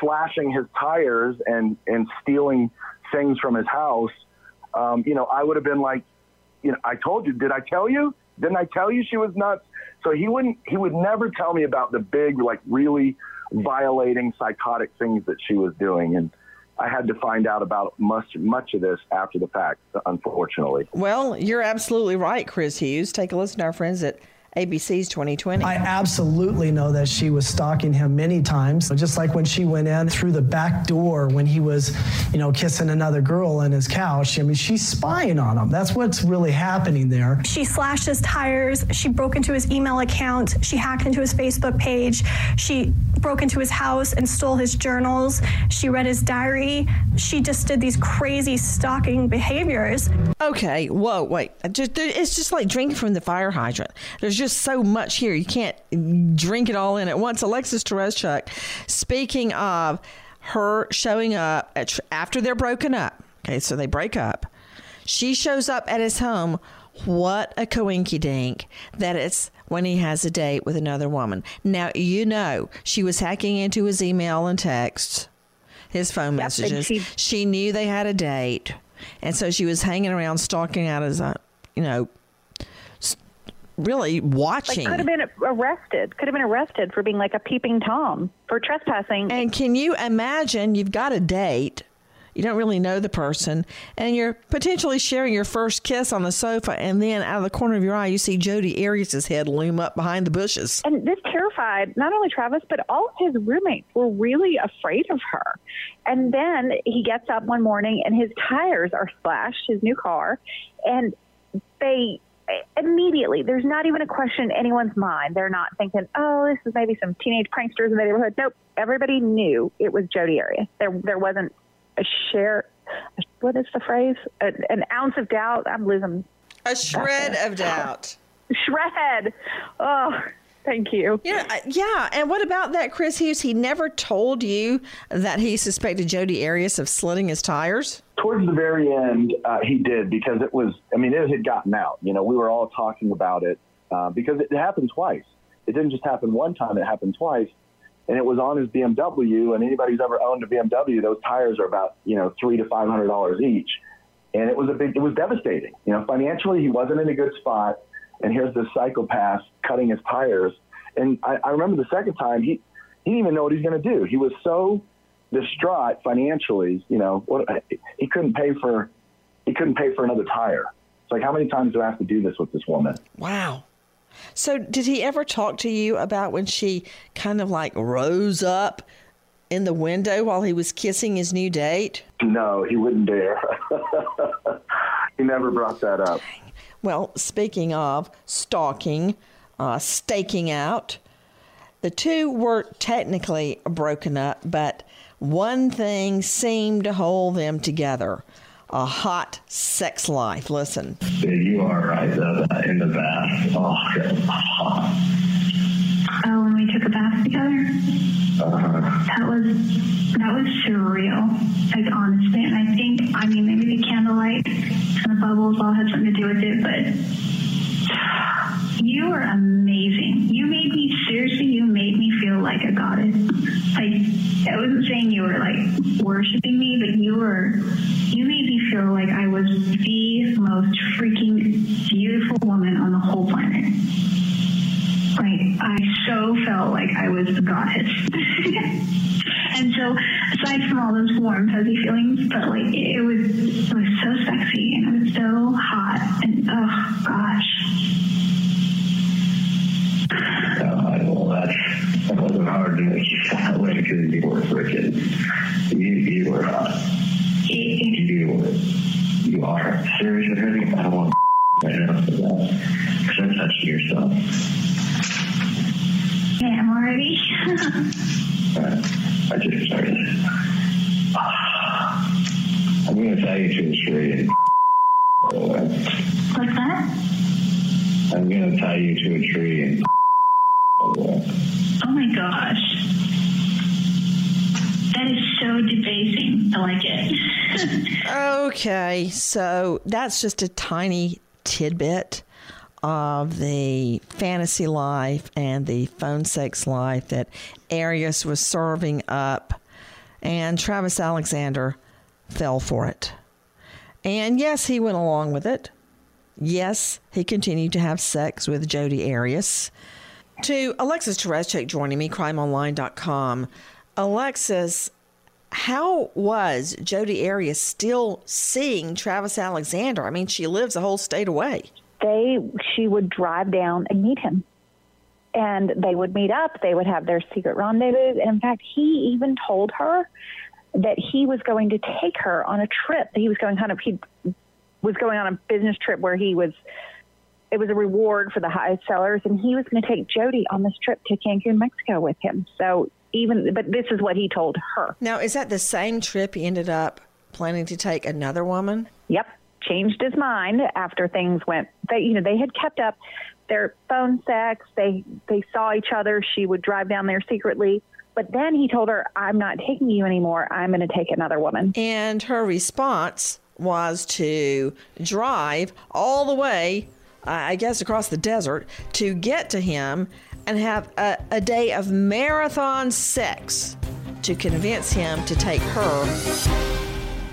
slashing his tires and, and stealing things from his house, um, you know, I would have been like, you know, I told you, did I tell you? Didn't I tell you she was nuts? So he wouldn't, he would never tell me about the big, like really violating psychotic things that she was doing. And I had to find out about much, much of this after the fact, unfortunately. Well, you're absolutely right, Chris Hughes. Take a listen to our friends at A B C's twenty twenty. I absolutely know that she was stalking him many times, just like when she went in through the back door when he was, you know, kissing another girl on his couch. I mean, she's spying on him. That's what's really happening there. She slashed his tires. She broke into his email account. She hacked into his Facebook page. She broke into his house and stole his journals. She read his diary. She just did these crazy stalking behaviors. Okay, whoa, wait. Just, it's just like drinking from the fire hydrant. There's just so much here. You can't drink it all in at once. Alexis Tereszcuk, speaking of her showing up at, after they're broken up. Okay, so they break up. She shows up at his home. What a coinky-dink that it's when he has a date with another woman. Now, you know, she was hacking into his email and texts, his phone yep, messages. She, she knew they had a date. And so she was hanging around, stalking out his, uh, you know, really watching. Like could have been arrested. Could have been arrested for being like a peeping Tom, for trespassing. And can you imagine you've got a date, you don't really know the person, and you're potentially sharing your first kiss on the sofa, and then out of the corner of your eye, you see Jodi Arias' head loom up behind the bushes. And this terrified not only Travis, but all of his roommates were really afraid of her. And then he gets up one morning, and his tires are slashed, his new car, and they... immediately, there's not even a question in anyone's mind. They're not thinking, oh, this is maybe some teenage pranksters in the neighborhood. Nope. Everybody knew it was Jodi Arias. There there wasn't a share, what is the phrase? A, an ounce of doubt. I'm losing. A shred of doubt. Shred. Oh, thank you. Yeah, yeah. And what about that, Chris Hughes? He never told you that he suspected Jodi Arias of slitting his tires? Towards the very end, uh, he did, because it was, I mean, it had gotten out. You know, we were all talking about it uh, because it happened twice. It didn't just happen one time, it happened twice. And it was on his B M W, and anybody who's ever owned a B M W, those tires are about, you know, three to five hundred dollars each. And it was a big, it was devastating. You know, financially, he wasn't in a good spot. And here's this psychopath cutting his tires. And I, I remember the second time, he, he didn't even know what he's going to do. He was so distraught financially, you know, what, he couldn't pay for, he couldn't pay for another tire. It's like, how many times do I have to do this with this woman? Wow. So did he ever talk to you about when she kind of like rose up in the window while he was kissing his new date? No, he wouldn't dare. He never brought that up. Well, speaking of stalking, uh, staking out, the two were technically broken up, but one thing seemed to hold them together: a hot sex life. Listen. Dude, you are right, though, in the bath. Oh, it was hot. Oh, when we took a bath together? Uh-huh. That was, that was surreal. Like, honestly. And I think, I mean, maybe the candlelight and the bubbles all had something to do with it, but you were amazing. You made me, seriously, you made me feel like a goddess. Like, I wasn't saying you were, like, worshiping me, but you were, you made me feel like I was the most freaking beautiful woman on the whole planet. Like, I so felt like I was the goddess. And so, aside from all those warm, fuzzy feelings, but, like, it, it was, it was so sexy, and it was so hot, and, oh, gosh. Uh, well, that, that wasn't hard to make you feel that way because you were freaking, you, you were hot. You were, you are. Seriously, honey, I don't want to right now for that. Because I'm touching yourself. Yeah, I'm already. uh, I just started. I'm going to tie you to a tree. What's that? I'm going to tie you to a tree and oh my gosh. That is so debasing. I like it. Okay, so that's just a tiny tidbit of the fantasy life and the phone sex life that Arias was serving up And Travis Alexander fell for it. And yes, he went along with it. Yes, he continued to have sex with Jodi Arias. To Alexis Tereszcuk joining me, crime online dot com. Alexis, how was Jodi Arias still seeing Travis Alexander? I mean, she lives a whole state away. They, she would drive down and meet him. And they would meet up. They would have their secret rendezvous. And in fact, he even told her that he was going to take her on a trip. He was going kind of, he was going on a business trip where he was, it was a reward for the high sellers. And he was going to take Jodi on this trip to Cancun, Mexico with him. So even, but this is what he told her. Now, is that the same trip he ended up planning to take another woman? Yep. Changed his mind after things went, they, you know, they had kept up their phone sex. They, they saw each other. She would drive down there secretly. But then he told her, I'm not taking you anymore. I'm going to take another woman. And her response was to drive all the way, uh, I guess, across the desert to get to him and have a, a day of marathon sex to convince him to take her.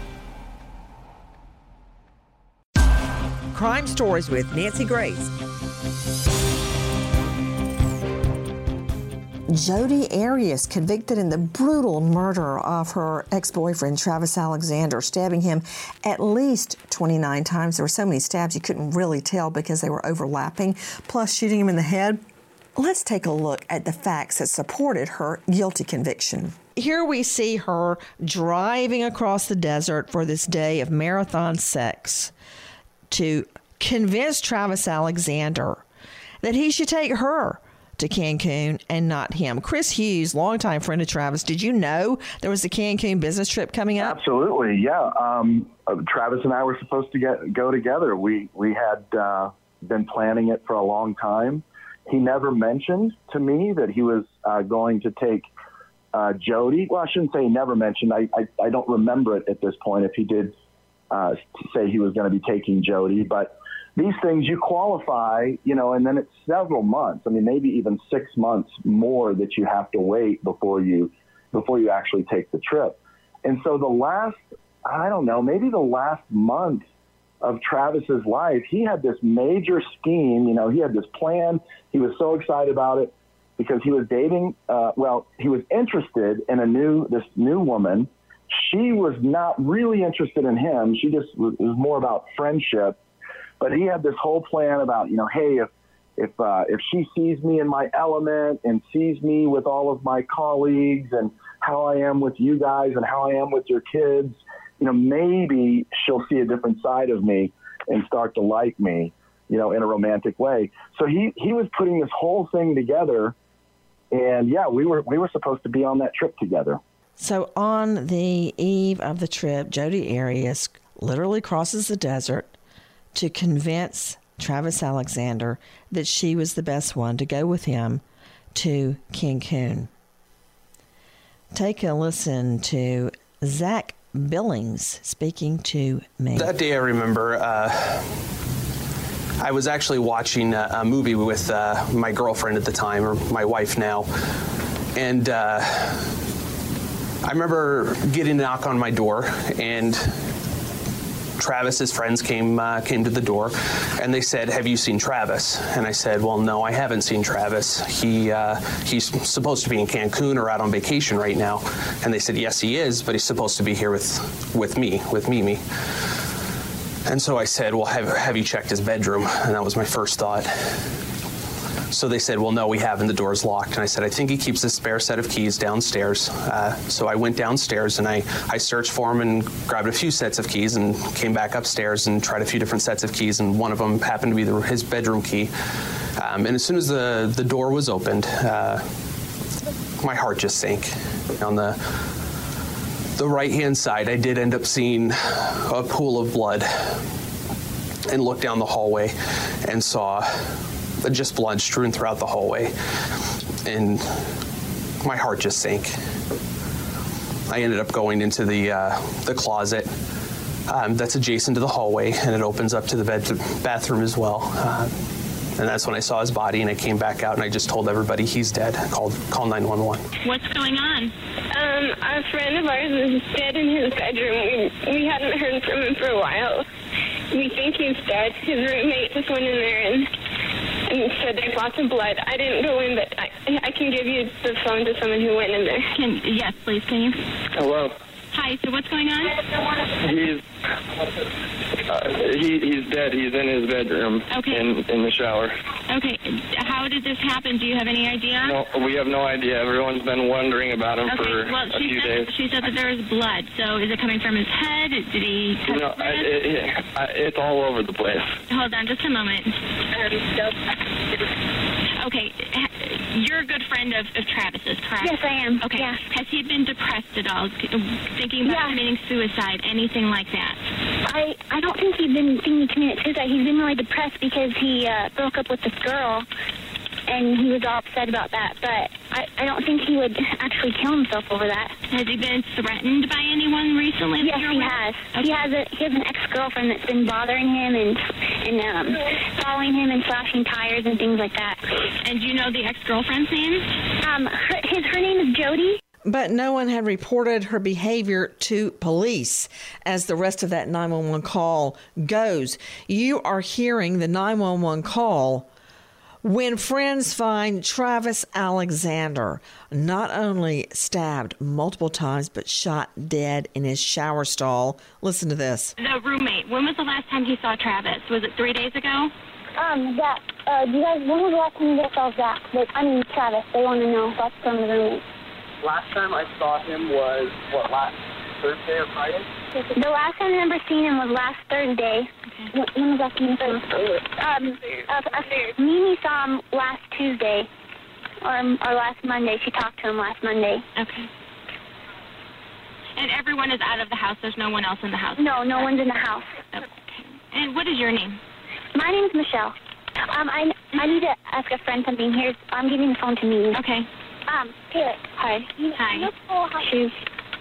Crime Stories with Nancy Grace. Jodi Arias convicted in the brutal murder of her ex-boyfriend, Travis Alexander, stabbing him at least twenty-nine times. There were so many stabs you couldn't really tell because they were overlapping, plus shooting him in the head. Let's take a look at the facts that supported her guilty conviction. Here we see her driving across the desert for this day of marathon sex to convince Travis Alexander that he should take her to Cancun and not him. Chris Hughes, longtime friend of Travis, did you know there was a Cancun business trip coming up? Absolutely, yeah. Um, uh, Travis and I were supposed to get go together. We we had uh, been planning it for a long time. He never mentioned to me that he was uh, going to take uh, Jodi. Well, I shouldn't say he never mentioned. I, I, I don't remember it at this point if he did uh, say he was going to be taking Jodi, but these things you qualify, you know, and then it's several months. I mean, maybe even six months more that you have to wait before you before you actually take the trip. And so the last, I don't know, maybe the last month of Travis's life, he had this major scheme. You know, he had this plan. He was so excited about it because he was dating. Uh, well, he was interested in a new this new woman. She was not really interested in him. She just was, it was more about friendship. But he had this whole plan about, you know, hey, if if uh, if she sees me in my element and sees me with all of my colleagues and how I am with you guys and how I am with your kids, you know, maybe she'll see a different side of me and start to like me, you know, in a romantic way. So he, he was putting this whole thing together. And, yeah, we were we were supposed to be on that trip together. So on the eve of the trip, Jodi Arias literally crosses the desert to convince Travis Alexander that she was the best one to go with him to Cancun. Take a listen to Zach Billings speaking to me. That day I remember uh, I was actually watching a, a movie with uh, my girlfriend at the time, or my wife now, and uh, I remember getting a knock on my door, and Travis's friends came uh, came to the door, and they said, "Have you seen Travis?" And I said, "Well, no, I haven't seen Travis. He uh, he's supposed to be in Cancun or out on vacation right now." And they said, "Yes, he is, but he's supposed to be here with with me, with Mimi." And so I said, "Well, have have you checked his bedroom?" And that was my first thought. So they said, "Well, no, we haven't. The door's locked." And I said, "I think he keeps a spare set of keys downstairs." Uh, so I went downstairs and I, I searched for him and grabbed a few sets of keys and came back upstairs and tried a few different sets of keys. And one of them happened to be the, his bedroom key. Um, and as soon as the, the door was opened, uh, my heart just sank. On the, the right-hand side, I did end up seeing a pool of blood and looked down the hallway and saw just blood strewn throughout the hallway, and my heart just sank. I ended up going into the uh, the closet um, that's adjacent to the hallway, and it opens up to the bed bathroom as well. Uh, And that's when I saw his body, and I came back out, and I just told everybody he's dead. I called call nine one one. What's going on? Um, a friend of ours is dead in his bedroom. We, we hadn't heard from him for a while. We think he's dead. His roommate just went in there and, and said there's lots of blood. I didn't go in, but I, I can give you the phone to someone who went in there. Can, yes, please, can you? Hello. Hi, so what's going on? He's uh, he, he's dead. He's in his bedroom Okay. in, in the shower. Okay, how did this happen? Do you have any idea? No, we have no idea. Everyone's been wondering about him Okay, for well, a she few said, days. she said that there was blood. So is it coming from his head? Did he cut No, his I, wrist? it, it, I, it's all over the place. Hold on just a moment. Okay, you're a good friend of, of Travis's, correct? Yes, I am. Okay. Yeah. Has he been depressed at all? Thinking about Yeah. committing suicide? Anything like that? I, I don't think he's been thinking of committing suicide. He's been really depressed because he uh, broke up with this girl, and he was all upset about that. But I, I don't think he would actually kill himself over that. Has he been threatened by anyone recently? Yes, he has. He has a he has an ex-girlfriend that's been bothering him and and um, following him and slashing tires and things like that. And do you know the ex-girlfriend's name? Um, her, his her name is Jody. But no one had reported her behavior to police as the rest of that nine one one call goes. You are hearing the nine one one call when friends find Travis Alexander not only stabbed multiple times, but shot dead in his shower stall. Listen to this. The roommate. When was the last time he saw Travis? Was it three days ago? Um, Zach. Uh, do you guys, when was the last time you guys saw Zach? Like, I mean, Travis. They want to know. That's from the roommate. Last time I saw him was, what, last Thursday or Friday? The last time I remember seeing him was last Thursday. When, when was last time you saw him? Um, uh, uh, Mimi saw him last Tuesday, or, or last Monday. She talked to him last Monday. Okay. And everyone is out of the house. There's no one else in the house. No, no one's in the house. Okay. And what is your name? My name is Michelle. Um, I, I need to ask a friend something. Here's, I'm giving the phone to Mimi. Okay. Um, Taylor. Hi. Hi. She's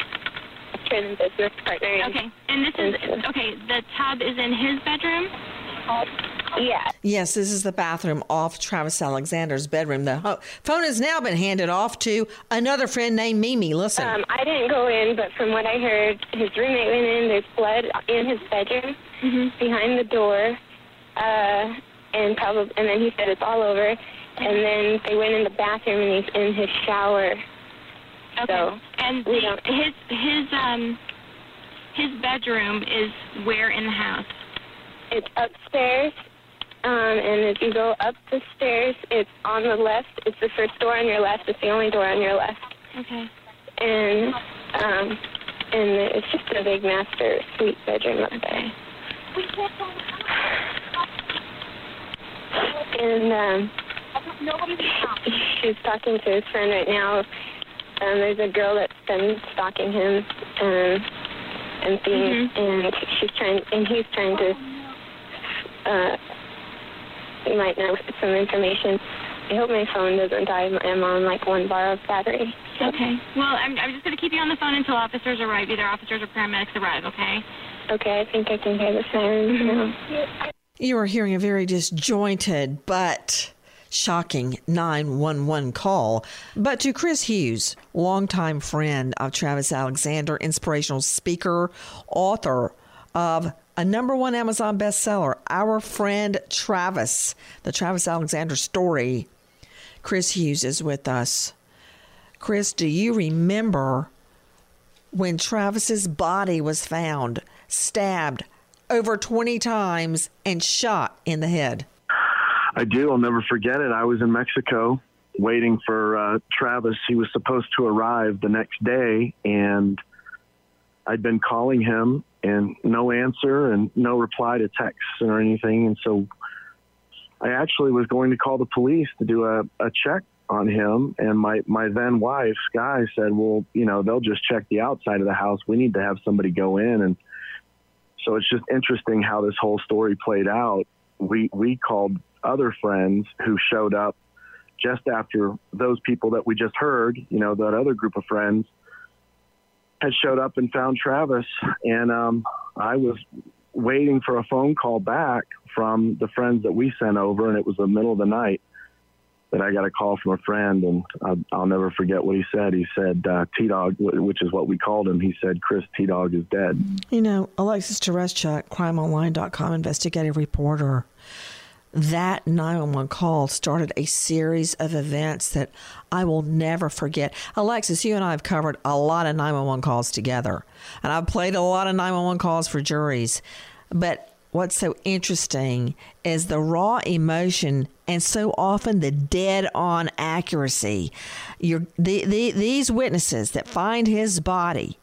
a business partner. Okay. And this is, okay, the tub is in his bedroom? Yeah. Yes, this is the bathroom off Travis Alexander's bedroom. The ho- phone has now been handed off to another friend named Mimi. Listen. Um, I didn't go in, but from what I heard, his roommate went in. There's blood in his bedroom, mm-hmm. behind the door, uh, and probably, and then he said it's all over. And then they went in the bathroom, and he's in his shower. Okay. So and we the, don't. his his um his bedroom is where in the house? It's upstairs, um, and as you go up the stairs, it's on the left. It's the first door on your left. It's the only door on your left. Okay. And um, and it's just a big master suite bedroom up there. And um, she's talking to his friend right now. Um, there's a girl that's been stalking him, um, and being, Mm-hmm. and she's trying, and he's trying to. Uh, you might know some information. I hope my phone doesn't die. I'm on like one bar of battery. So. Okay. Well, I'm, I'm just going to keep you on the phone until officers arrive, either officers or paramedics arrive, okay? Okay, I think I can hear the sirens now. You are hearing a very disjointed but shocking nine one one call. But to Chris Hughes, longtime friend of Travis Alexander, inspirational speaker, author of a number one Amazon bestseller, Our Friend Travis, the Travis Alexander story. Chris Hughes is with us. Chris, do you remember when Travis's body was found, stabbed over twenty times and shot in the head? I do. I'll never forget it. I was in Mexico waiting for uh, Travis. He was supposed to arrive the next day, and I'd been calling him and no answer and no reply to texts or anything. And so I actually was going to call the police to do a, a check on him. And my, my then wife, Sky, said, well, you know, they'll just check the outside of the house. We need to have somebody go in. And so it's just interesting how this whole story played out. We, we called other friends who showed up just after those people that we just heard, you know, that other group of friends had showed up and found Travis. And um, I was waiting for a phone call back from the friends that we sent over, and it was the middle of the night that I got a call from a friend, and I'll, I'll never forget what he said. He said, uh, T-Dog, which is what we called him, he said, Chris, T-Dog is dead. You know, Alexis Tereszcuk, crime online dot com investigative reporter, that nine one one call started a series of events that I will never forget. Alexis, you and I have covered a lot of nine one one calls together, and I've played a lot of nine one one calls for juries. But what's so interesting is the raw emotion and so often the dead-on accuracy. You're, the, the, these witnesses that find his body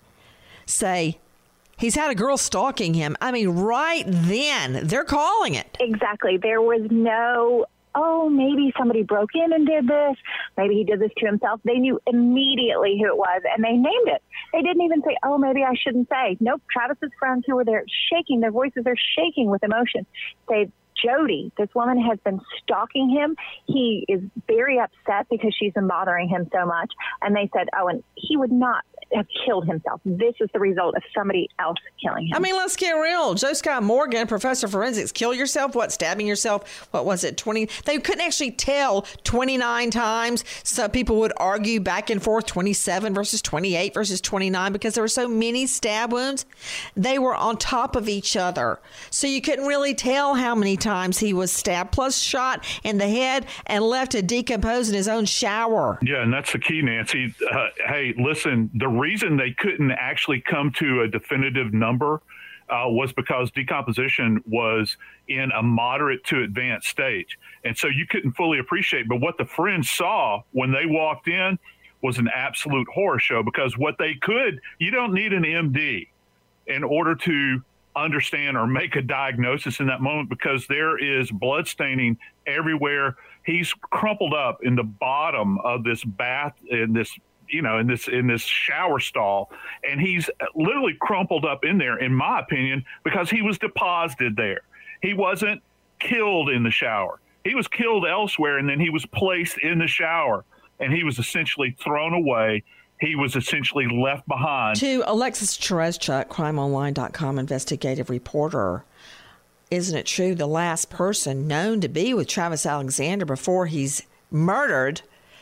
say, he's had a girl stalking him. I mean, right then, they're calling it. Exactly. There was no, oh, maybe somebody broke in and did this. Maybe he did this to himself. They knew immediately who it was, and they named it. They didn't even say, oh, maybe I shouldn't say. Nope. Travis's friends who were there shaking, their voices are shaking with emotion, say, Jody, this woman has been stalking him. He is very upset because she's been bothering him so much. And they said, oh, and he would not have killed himself. This is the result of somebody else killing him. I mean, let's get real. Joe Scott Morgan, professor of forensics, kill yourself? What, stabbing yourself? What was it, twenty? They couldn't actually tell twenty-nine times. Some people would argue back and forth, twenty-seven versus twenty-eight versus twenty-nine, because there were so many stab wounds. They were on top of each other. So you couldn't really tell how many times he was stabbed, plus shot in the head and left to decompose in his own shower. Yeah, and that's the key, Nancy. Uh, hey, listen, the reason they couldn't actually come to a definitive number uh, was because decomposition was in a moderate to advanced stage. And so you couldn't fully appreciate. But what the friends saw when they walked in was an absolute horror show, because what they could, you don't need an M D in order to understand or make a diagnosis in that moment, because there is blood staining everywhere. He's crumpled up in the bottom of this bath, in this you know, in this in this shower stall, and he's literally crumpled up in there, in my opinion, because he was deposited there. He wasn't killed in the shower. He was killed elsewhere, and then he was placed in the shower, and he was essentially thrown away. He was essentially left behind. To Alexis Tereszcuk, crime online dot com investigative reporter, isn't it true the last person known to be with Travis Alexander before he's murdered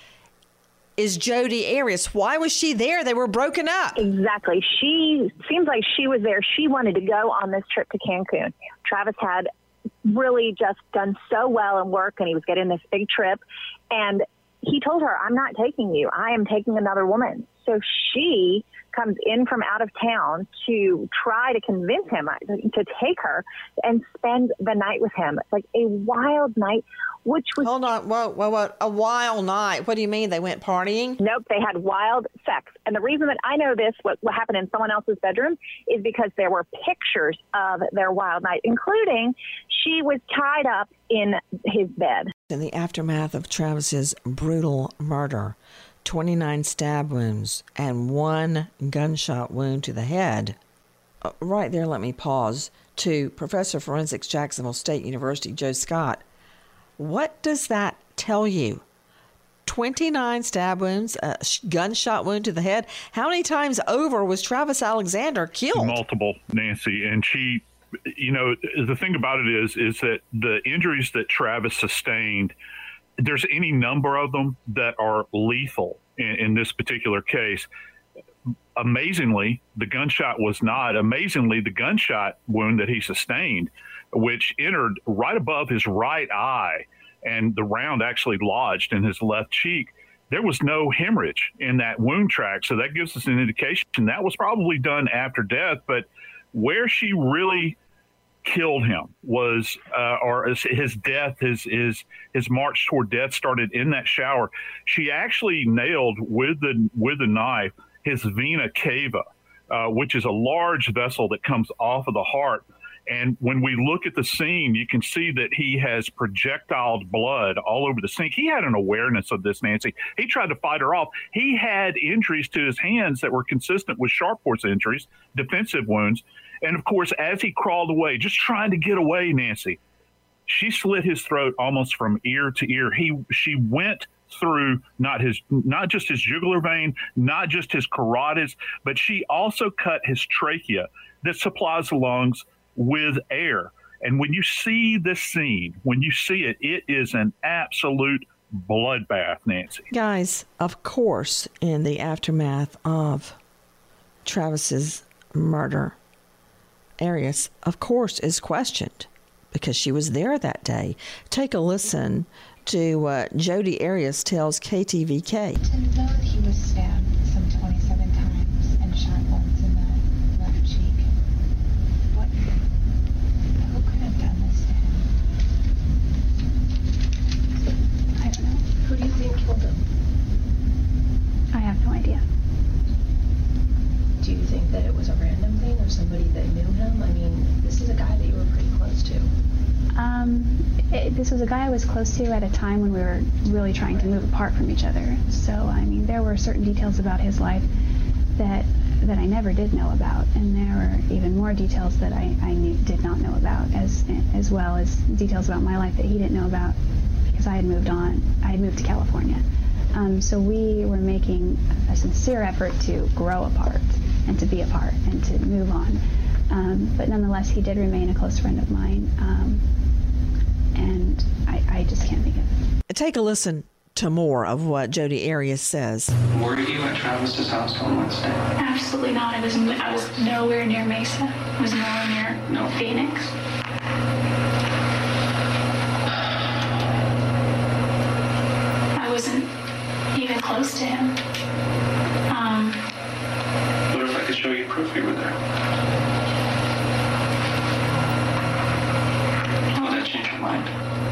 is Jodi Arias? Why was she there? They were broken up. Exactly. She seems like she was there. She wanted to go on this trip to Cancun. Travis had really just done so well in work, and he was getting this big trip. And he told her, I'm not taking you. I am taking another woman. So she comes in from out of town to try to convince him to take her and spend the night with him. It's like a wild night, which was... Hold on. Whoa, whoa, whoa. A wild night. What do you mean? They went partying? Nope. They had wild sex. And the reason that I know this, what, what happened in someone else's bedroom, is because there were pictures of their wild night, including she was tied up in his bed. In the aftermath of Travis's brutal murder, twenty-nine stab wounds and one gunshot wound to the head. Uh, right there, let me pause. To Professor of Forensics, Jacksonville State University, Joe Scott. What does that tell you? twenty-nine stab wounds, a gunshot wound to the head. How many times over was Travis Alexander killed? Multiple, Nancy. And she, you know, the thing about it is, is that the injuries that Travis sustained, there's any number of them that are lethal in, in this particular case. Amazingly, the gunshot was not. Amazingly, the gunshot wound that he sustained, which entered right above his right eye, and the round actually lodged in his left cheek, there was no hemorrhage in that wound track. So that gives us an indication that was probably done after death. But where she really killed him was, uh, or his death, his his his march toward death started in that shower. She actually nailed with the with the knife his vena cava, uh, which is a large vessel that comes off of the heart. And when we look at the scene, you can see that he has projectile blood all over the sink. He had an awareness of this, Nancy. He tried to fight her off. He had injuries to his hands that were consistent with Sharpport's injuries, defensive wounds. And, of course, as he crawled away, just trying to get away, Nancy, she slit his throat almost from ear to ear. He, she went through not his, not just his jugular vein, not just his carotids, but she also cut his trachea that supplies the lungs with air. And when you see this scene, when you see it, it is an absolute bloodbath, Nancy. Guys, of course, in the aftermath of Travis's murder, Arias, of course, is questioned because she was there that day. Take a listen to what Jodi Arias tells K T V K. To know that he was stabbed some twenty-seven times and shot once in the left cheek. What? Who could have done this to him? I don't know. Who do you think killed him? I have no idea. Do you think that it was a random thing or somebody that knew him? I mean, this is a guy that you were pretty close to. Um, it, this was a guy I was close to at a time when we were really trying to move apart from each other. So, I mean, there were certain details about his life that that I never did know about, and there were even more details that I, I knew, did not know about, as as well as details about my life that he didn't know about because I had moved on. I had moved to California. Um, so we were making a sincere effort to grow apart and to be apart and to move on. Um, but nonetheless, he did remain a close friend of mine, um, and I, I just can't think of it. Take a listen to more of what Jodi Arias says. Were you at Travis's house on Wednesday? Absolutely not. I was I was nowhere near Mesa. I was nowhere near no. Phoenix. I wasn't even close to him. Um, what if I could show you proof you were there? Would that change your mind?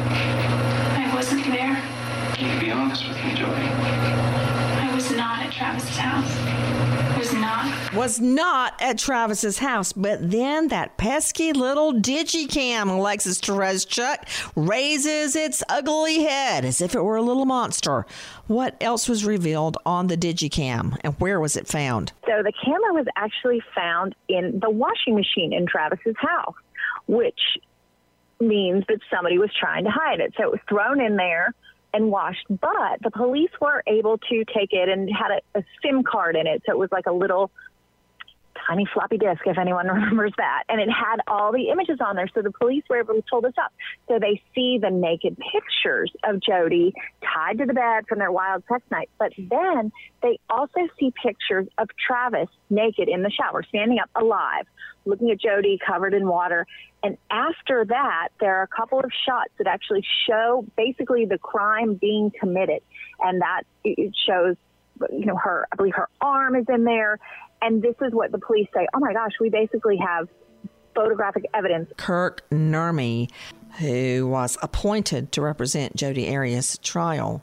I wasn't there. Can you be honest with me, Jodi? I was not at Travis's house. I was not. Was not at Travis's house, but then that pesky little digicam, Alexis Tereszcuk, raises its ugly head as if it were a little monster. What else was revealed on the digicam, and where was it found? So the camera was actually found in the washing machine in Travis's house, which means that somebody was trying to hide it. So it was thrown in there and washed, but the police were able to take it and had a, a SIM card in it. So it was like a little tiny floppy disk, if anyone remembers that. And it had all the images on there. So the police were able to pull this up. So they see the naked pictures of Jodi tied to the bed from their wild sex night. But then they also see pictures of Travis naked in the shower, standing up alive, looking at Jodi covered in water. And after that, there are a couple of shots that actually show basically the crime being committed. And that it shows, you know, her, I believe her arm is in there. And this is what the police say, oh my gosh, we basically have photographic evidence. Kirk Nurmi, who was appointed to represent Jodi Arias' trial.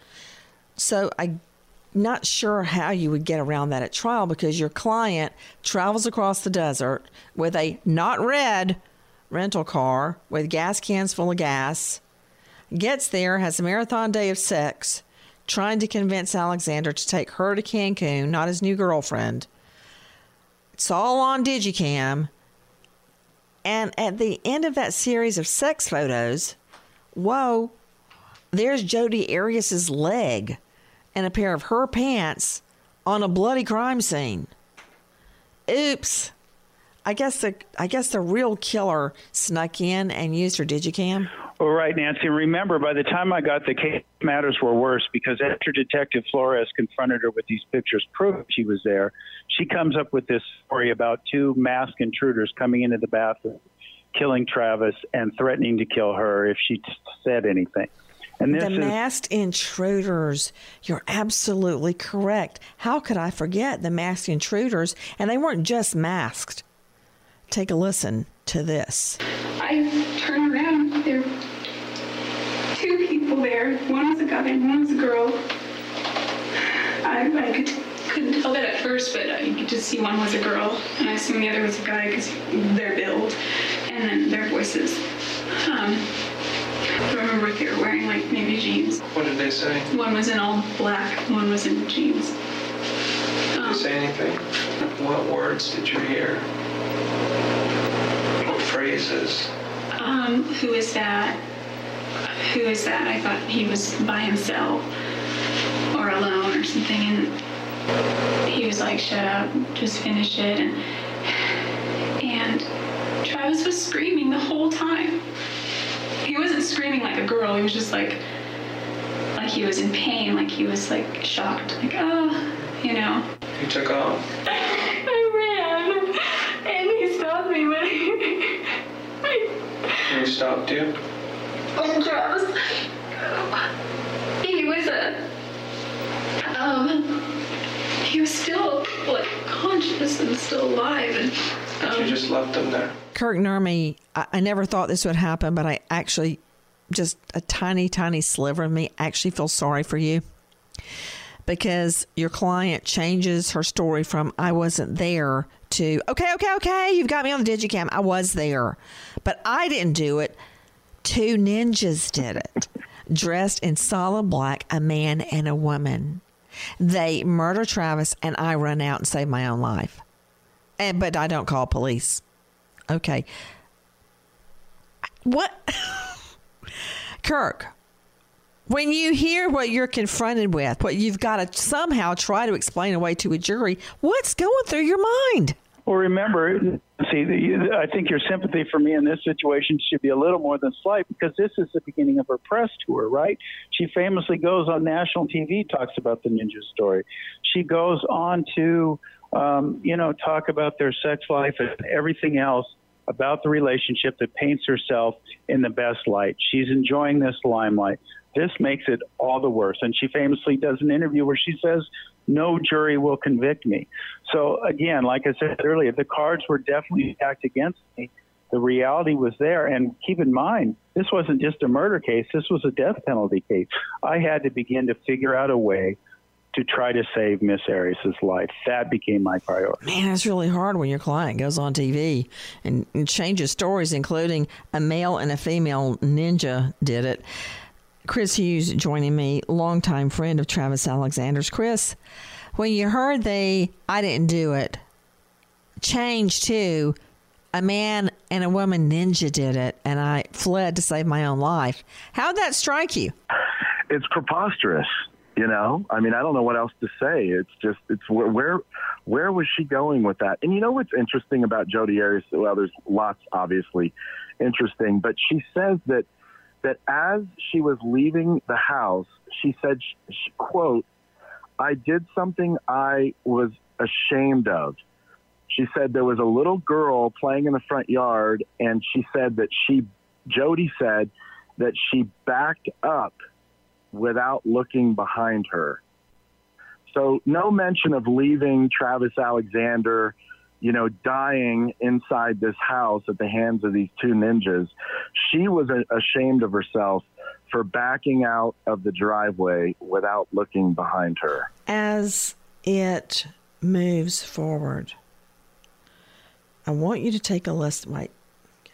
So I'm not sure how you would get around that at trial, because your client travels across the desert with a not red rental car with gas cans full of gas, gets there, has a marathon day of sex, trying to convince Alexander to take her to Cancun, not his new girlfriend. It's all on digicam. And at the end of that series of sex photos, whoa, there's Jodi Arias' leg and a pair of her pants on a bloody crime scene. Oops. I guess the I guess the real killer snuck in and used her digicam. Well, right, Nancy. Remember, by the time I got the case, matters were worse, because after Detective Flores confronted her with these pictures, proving she was there, she comes up with this story about two masked intruders coming into the bathroom, killing Travis, and threatening to kill her if she t- said anything. And this the is, masked intruders. You're absolutely correct. How could I forget the masked intruders? And they weren't just masked. Take a listen to this. I turn around. There were two people there. One was a guy and one was a girl. I, I could, couldn't tell that at first, but I could just see one was a girl. And I assumed the other was a guy because their build and then their voices. Um, I remember they were wearing like maybe jeans. What did they say? One was in all black, one was in jeans. Did um, they say anything? What words did you hear? What phrases? Um, who is that? Who is that? I thought he was by himself or alone or something. And he was like, shut up, just finish it. And, and Travis Travis was screaming the whole time. He wasn't screaming like a girl. He was just like, like he was in pain, like he was like shocked, like, oh, you know. You took off? I ran, and he stopped me, but he... He stopped you? And Travis, he was a, um, he was still like conscious and still alive, and um, you just left him there. Kirk Nurmi, I, I never thought this would happen, but I actually, just a tiny, tiny sliver of me actually feel sorry for you, because your client changes her story from "I wasn't there" to "Okay, okay, okay, you've got me on the Digicam. I was there, but I didn't do it. Two ninjas did it, dressed in solid black, a man and a woman. They murder Travis, and I run out and save my own life. And but I don't call police." Okay. What? Kirk, when you hear what you're confronted with, what you've got to somehow try to explain away to a jury, what's going through your mind? Well, remember, see, the, I think your sympathy for me in this situation should be a little more than slight, because this is the beginning of her press tour, right? She famously goes on national T V, talks about the ninja story. She goes on to, um, you know, talk about their sex life and everything else about the relationship that paints herself in the best light. She's enjoying this limelight. This makes it all the worse. And she famously does an interview where she says, "No jury will convict me." So again, like I said earlier, the cards were definitely stacked against me. The reality was there. And keep in mind, this wasn't just a murder case. This was a death penalty case. I had to begin to figure out a way to try to save Miss Arias' life. That became my priority. Man, it's really hard when your client goes on T V and, and changes stories, including a male and a female ninja did it. Chris Hughes joining me, longtime friend of Travis Alexander's. Chris, when you heard the "I didn't do it" change to "a man and a woman ninja did it, and I fled to save my own life," how'd that strike you? It's preposterous. You know, I mean, I don't know what else to say. It's just, it's where, where, where was she going with that? And you know what's interesting about Jodi Arias? Well, there's lots, obviously, interesting, but she says that that as she was leaving the house, she said, she, quote, "I did something I was ashamed of." She said there was a little girl playing in the front yard, and she said that she, Jodi said that she backed up without looking behind her. So no mention of leaving Travis Alexander, you know, dying inside this house at the hands of these two ninjas. She was a- ashamed of herself for backing out of the driveway without looking behind her. As it moves forward, I want you to take a listen. Wait. Okay.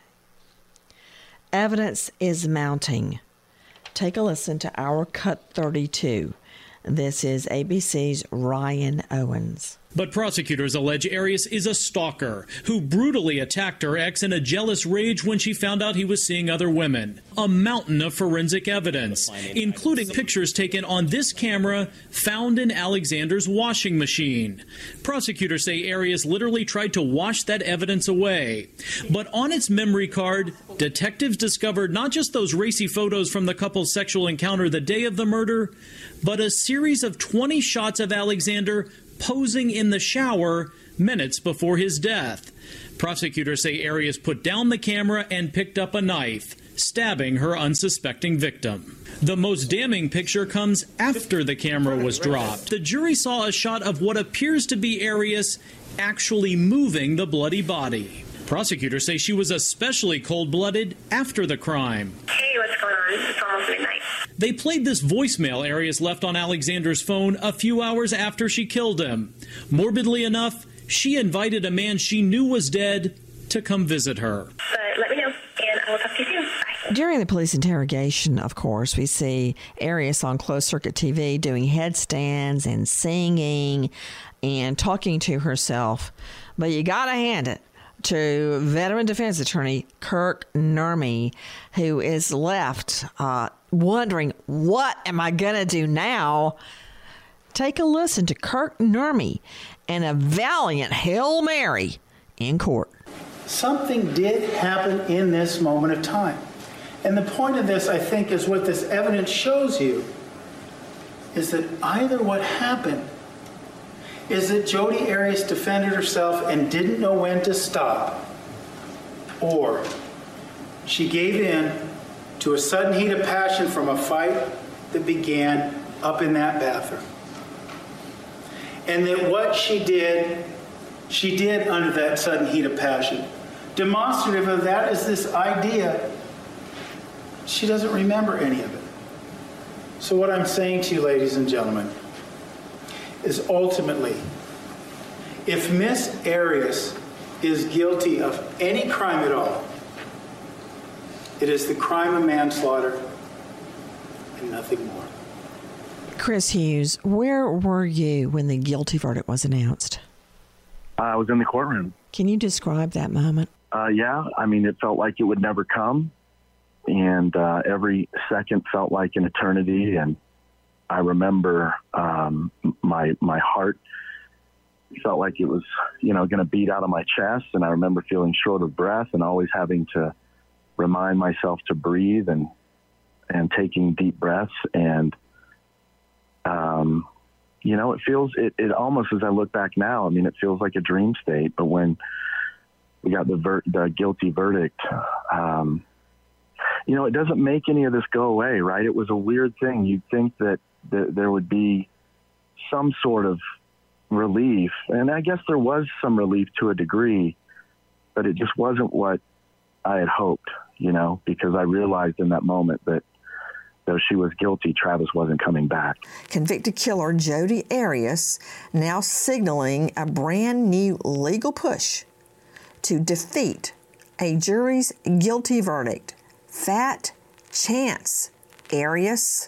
Evidence is mounting. Take a listen to our Cut thirty-two. This is A B C's Ryan Owens. But prosecutors allege Arias is a stalker who brutally attacked her ex in a jealous rage when she found out he was seeing other women. A mountain of forensic evidence, including pictures taken on this camera found in Alexander's washing machine. Prosecutors say Arias literally tried to wash that evidence away. But on its memory card, detectives discovered not just those racy photos from the couple's sexual encounter the day of the murder, but a series of twenty shots of Alexander posing in the shower minutes before his death. Prosecutors say Arias put down the camera and picked up a knife, stabbing her unsuspecting victim. The most damning picture comes after the camera was dropped. The jury saw a shot of what appears to be Arias actually moving the bloody body. Prosecutors say she was especially cold-blooded after the crime. Hey, what's going on? It's almost midnight. They played this voicemail Arias left on Alexander's phone a few hours after she killed him. Morbidly enough, she invited a man she knew was dead to come visit her. But let me know, and I will talk to you soon. Bye. During the police interrogation, of course, we see Arias on closed-circuit T V doing headstands and singing and talking to herself. But you got to hand it to veteran defense attorney Kirk Nurmi, who is left uh, wondering, what am I going to do now? Take a listen to Kirk Nurmi and a valiant Hail Mary in court. Something did happen in this moment of time. And the point of this, I think, is what this evidence shows you, is that either what happened is that Jodi Arias defended herself and didn't know when to stop, or she gave in to a sudden heat of passion from a fight that began up in that bathroom. And that what she did, she did under that sudden heat of passion. Demonstrative of that is this idea, she doesn't remember any of it. So what I'm saying to you, ladies and gentlemen, is ultimately, if Miss Arias is guilty of any crime at all, it is the crime of manslaughter and nothing more. Chris Hughes, where were you when the guilty verdict was announced? I was in the courtroom. Can you describe that moment? Uh, yeah, I mean, it felt like it would never come. And uh, every second felt like an eternity. And I remember um, my my heart felt like it was, you know, going to beat out of my chest. And I remember feeling short of breath and always having to remind myself to breathe and and taking deep breaths. And, um, you know, it feels, it, it almost, as I look back now, I mean, it feels like a dream state. But when we got the ver- the guilty verdict, um, you know, it doesn't make any of this go away, right? It was a weird thing. You'd think that th- there would be some sort of relief. And I guess there was some relief to a degree, but it just wasn't what I had hoped, you know, because I realized in that moment that though she was guilty, Travis wasn't coming back. Convicted killer Jodi Arias now signaling a brand new legal push to defeat a jury's guilty verdict. Fat chance, Arias.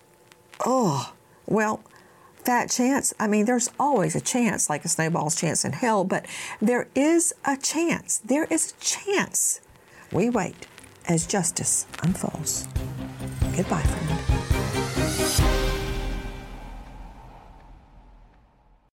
Oh, well, fat chance. I mean, there's always a chance, like a snowball's chance in hell, but there is a chance. There is a chance. We wait as justice unfolds. Goodbye, friend.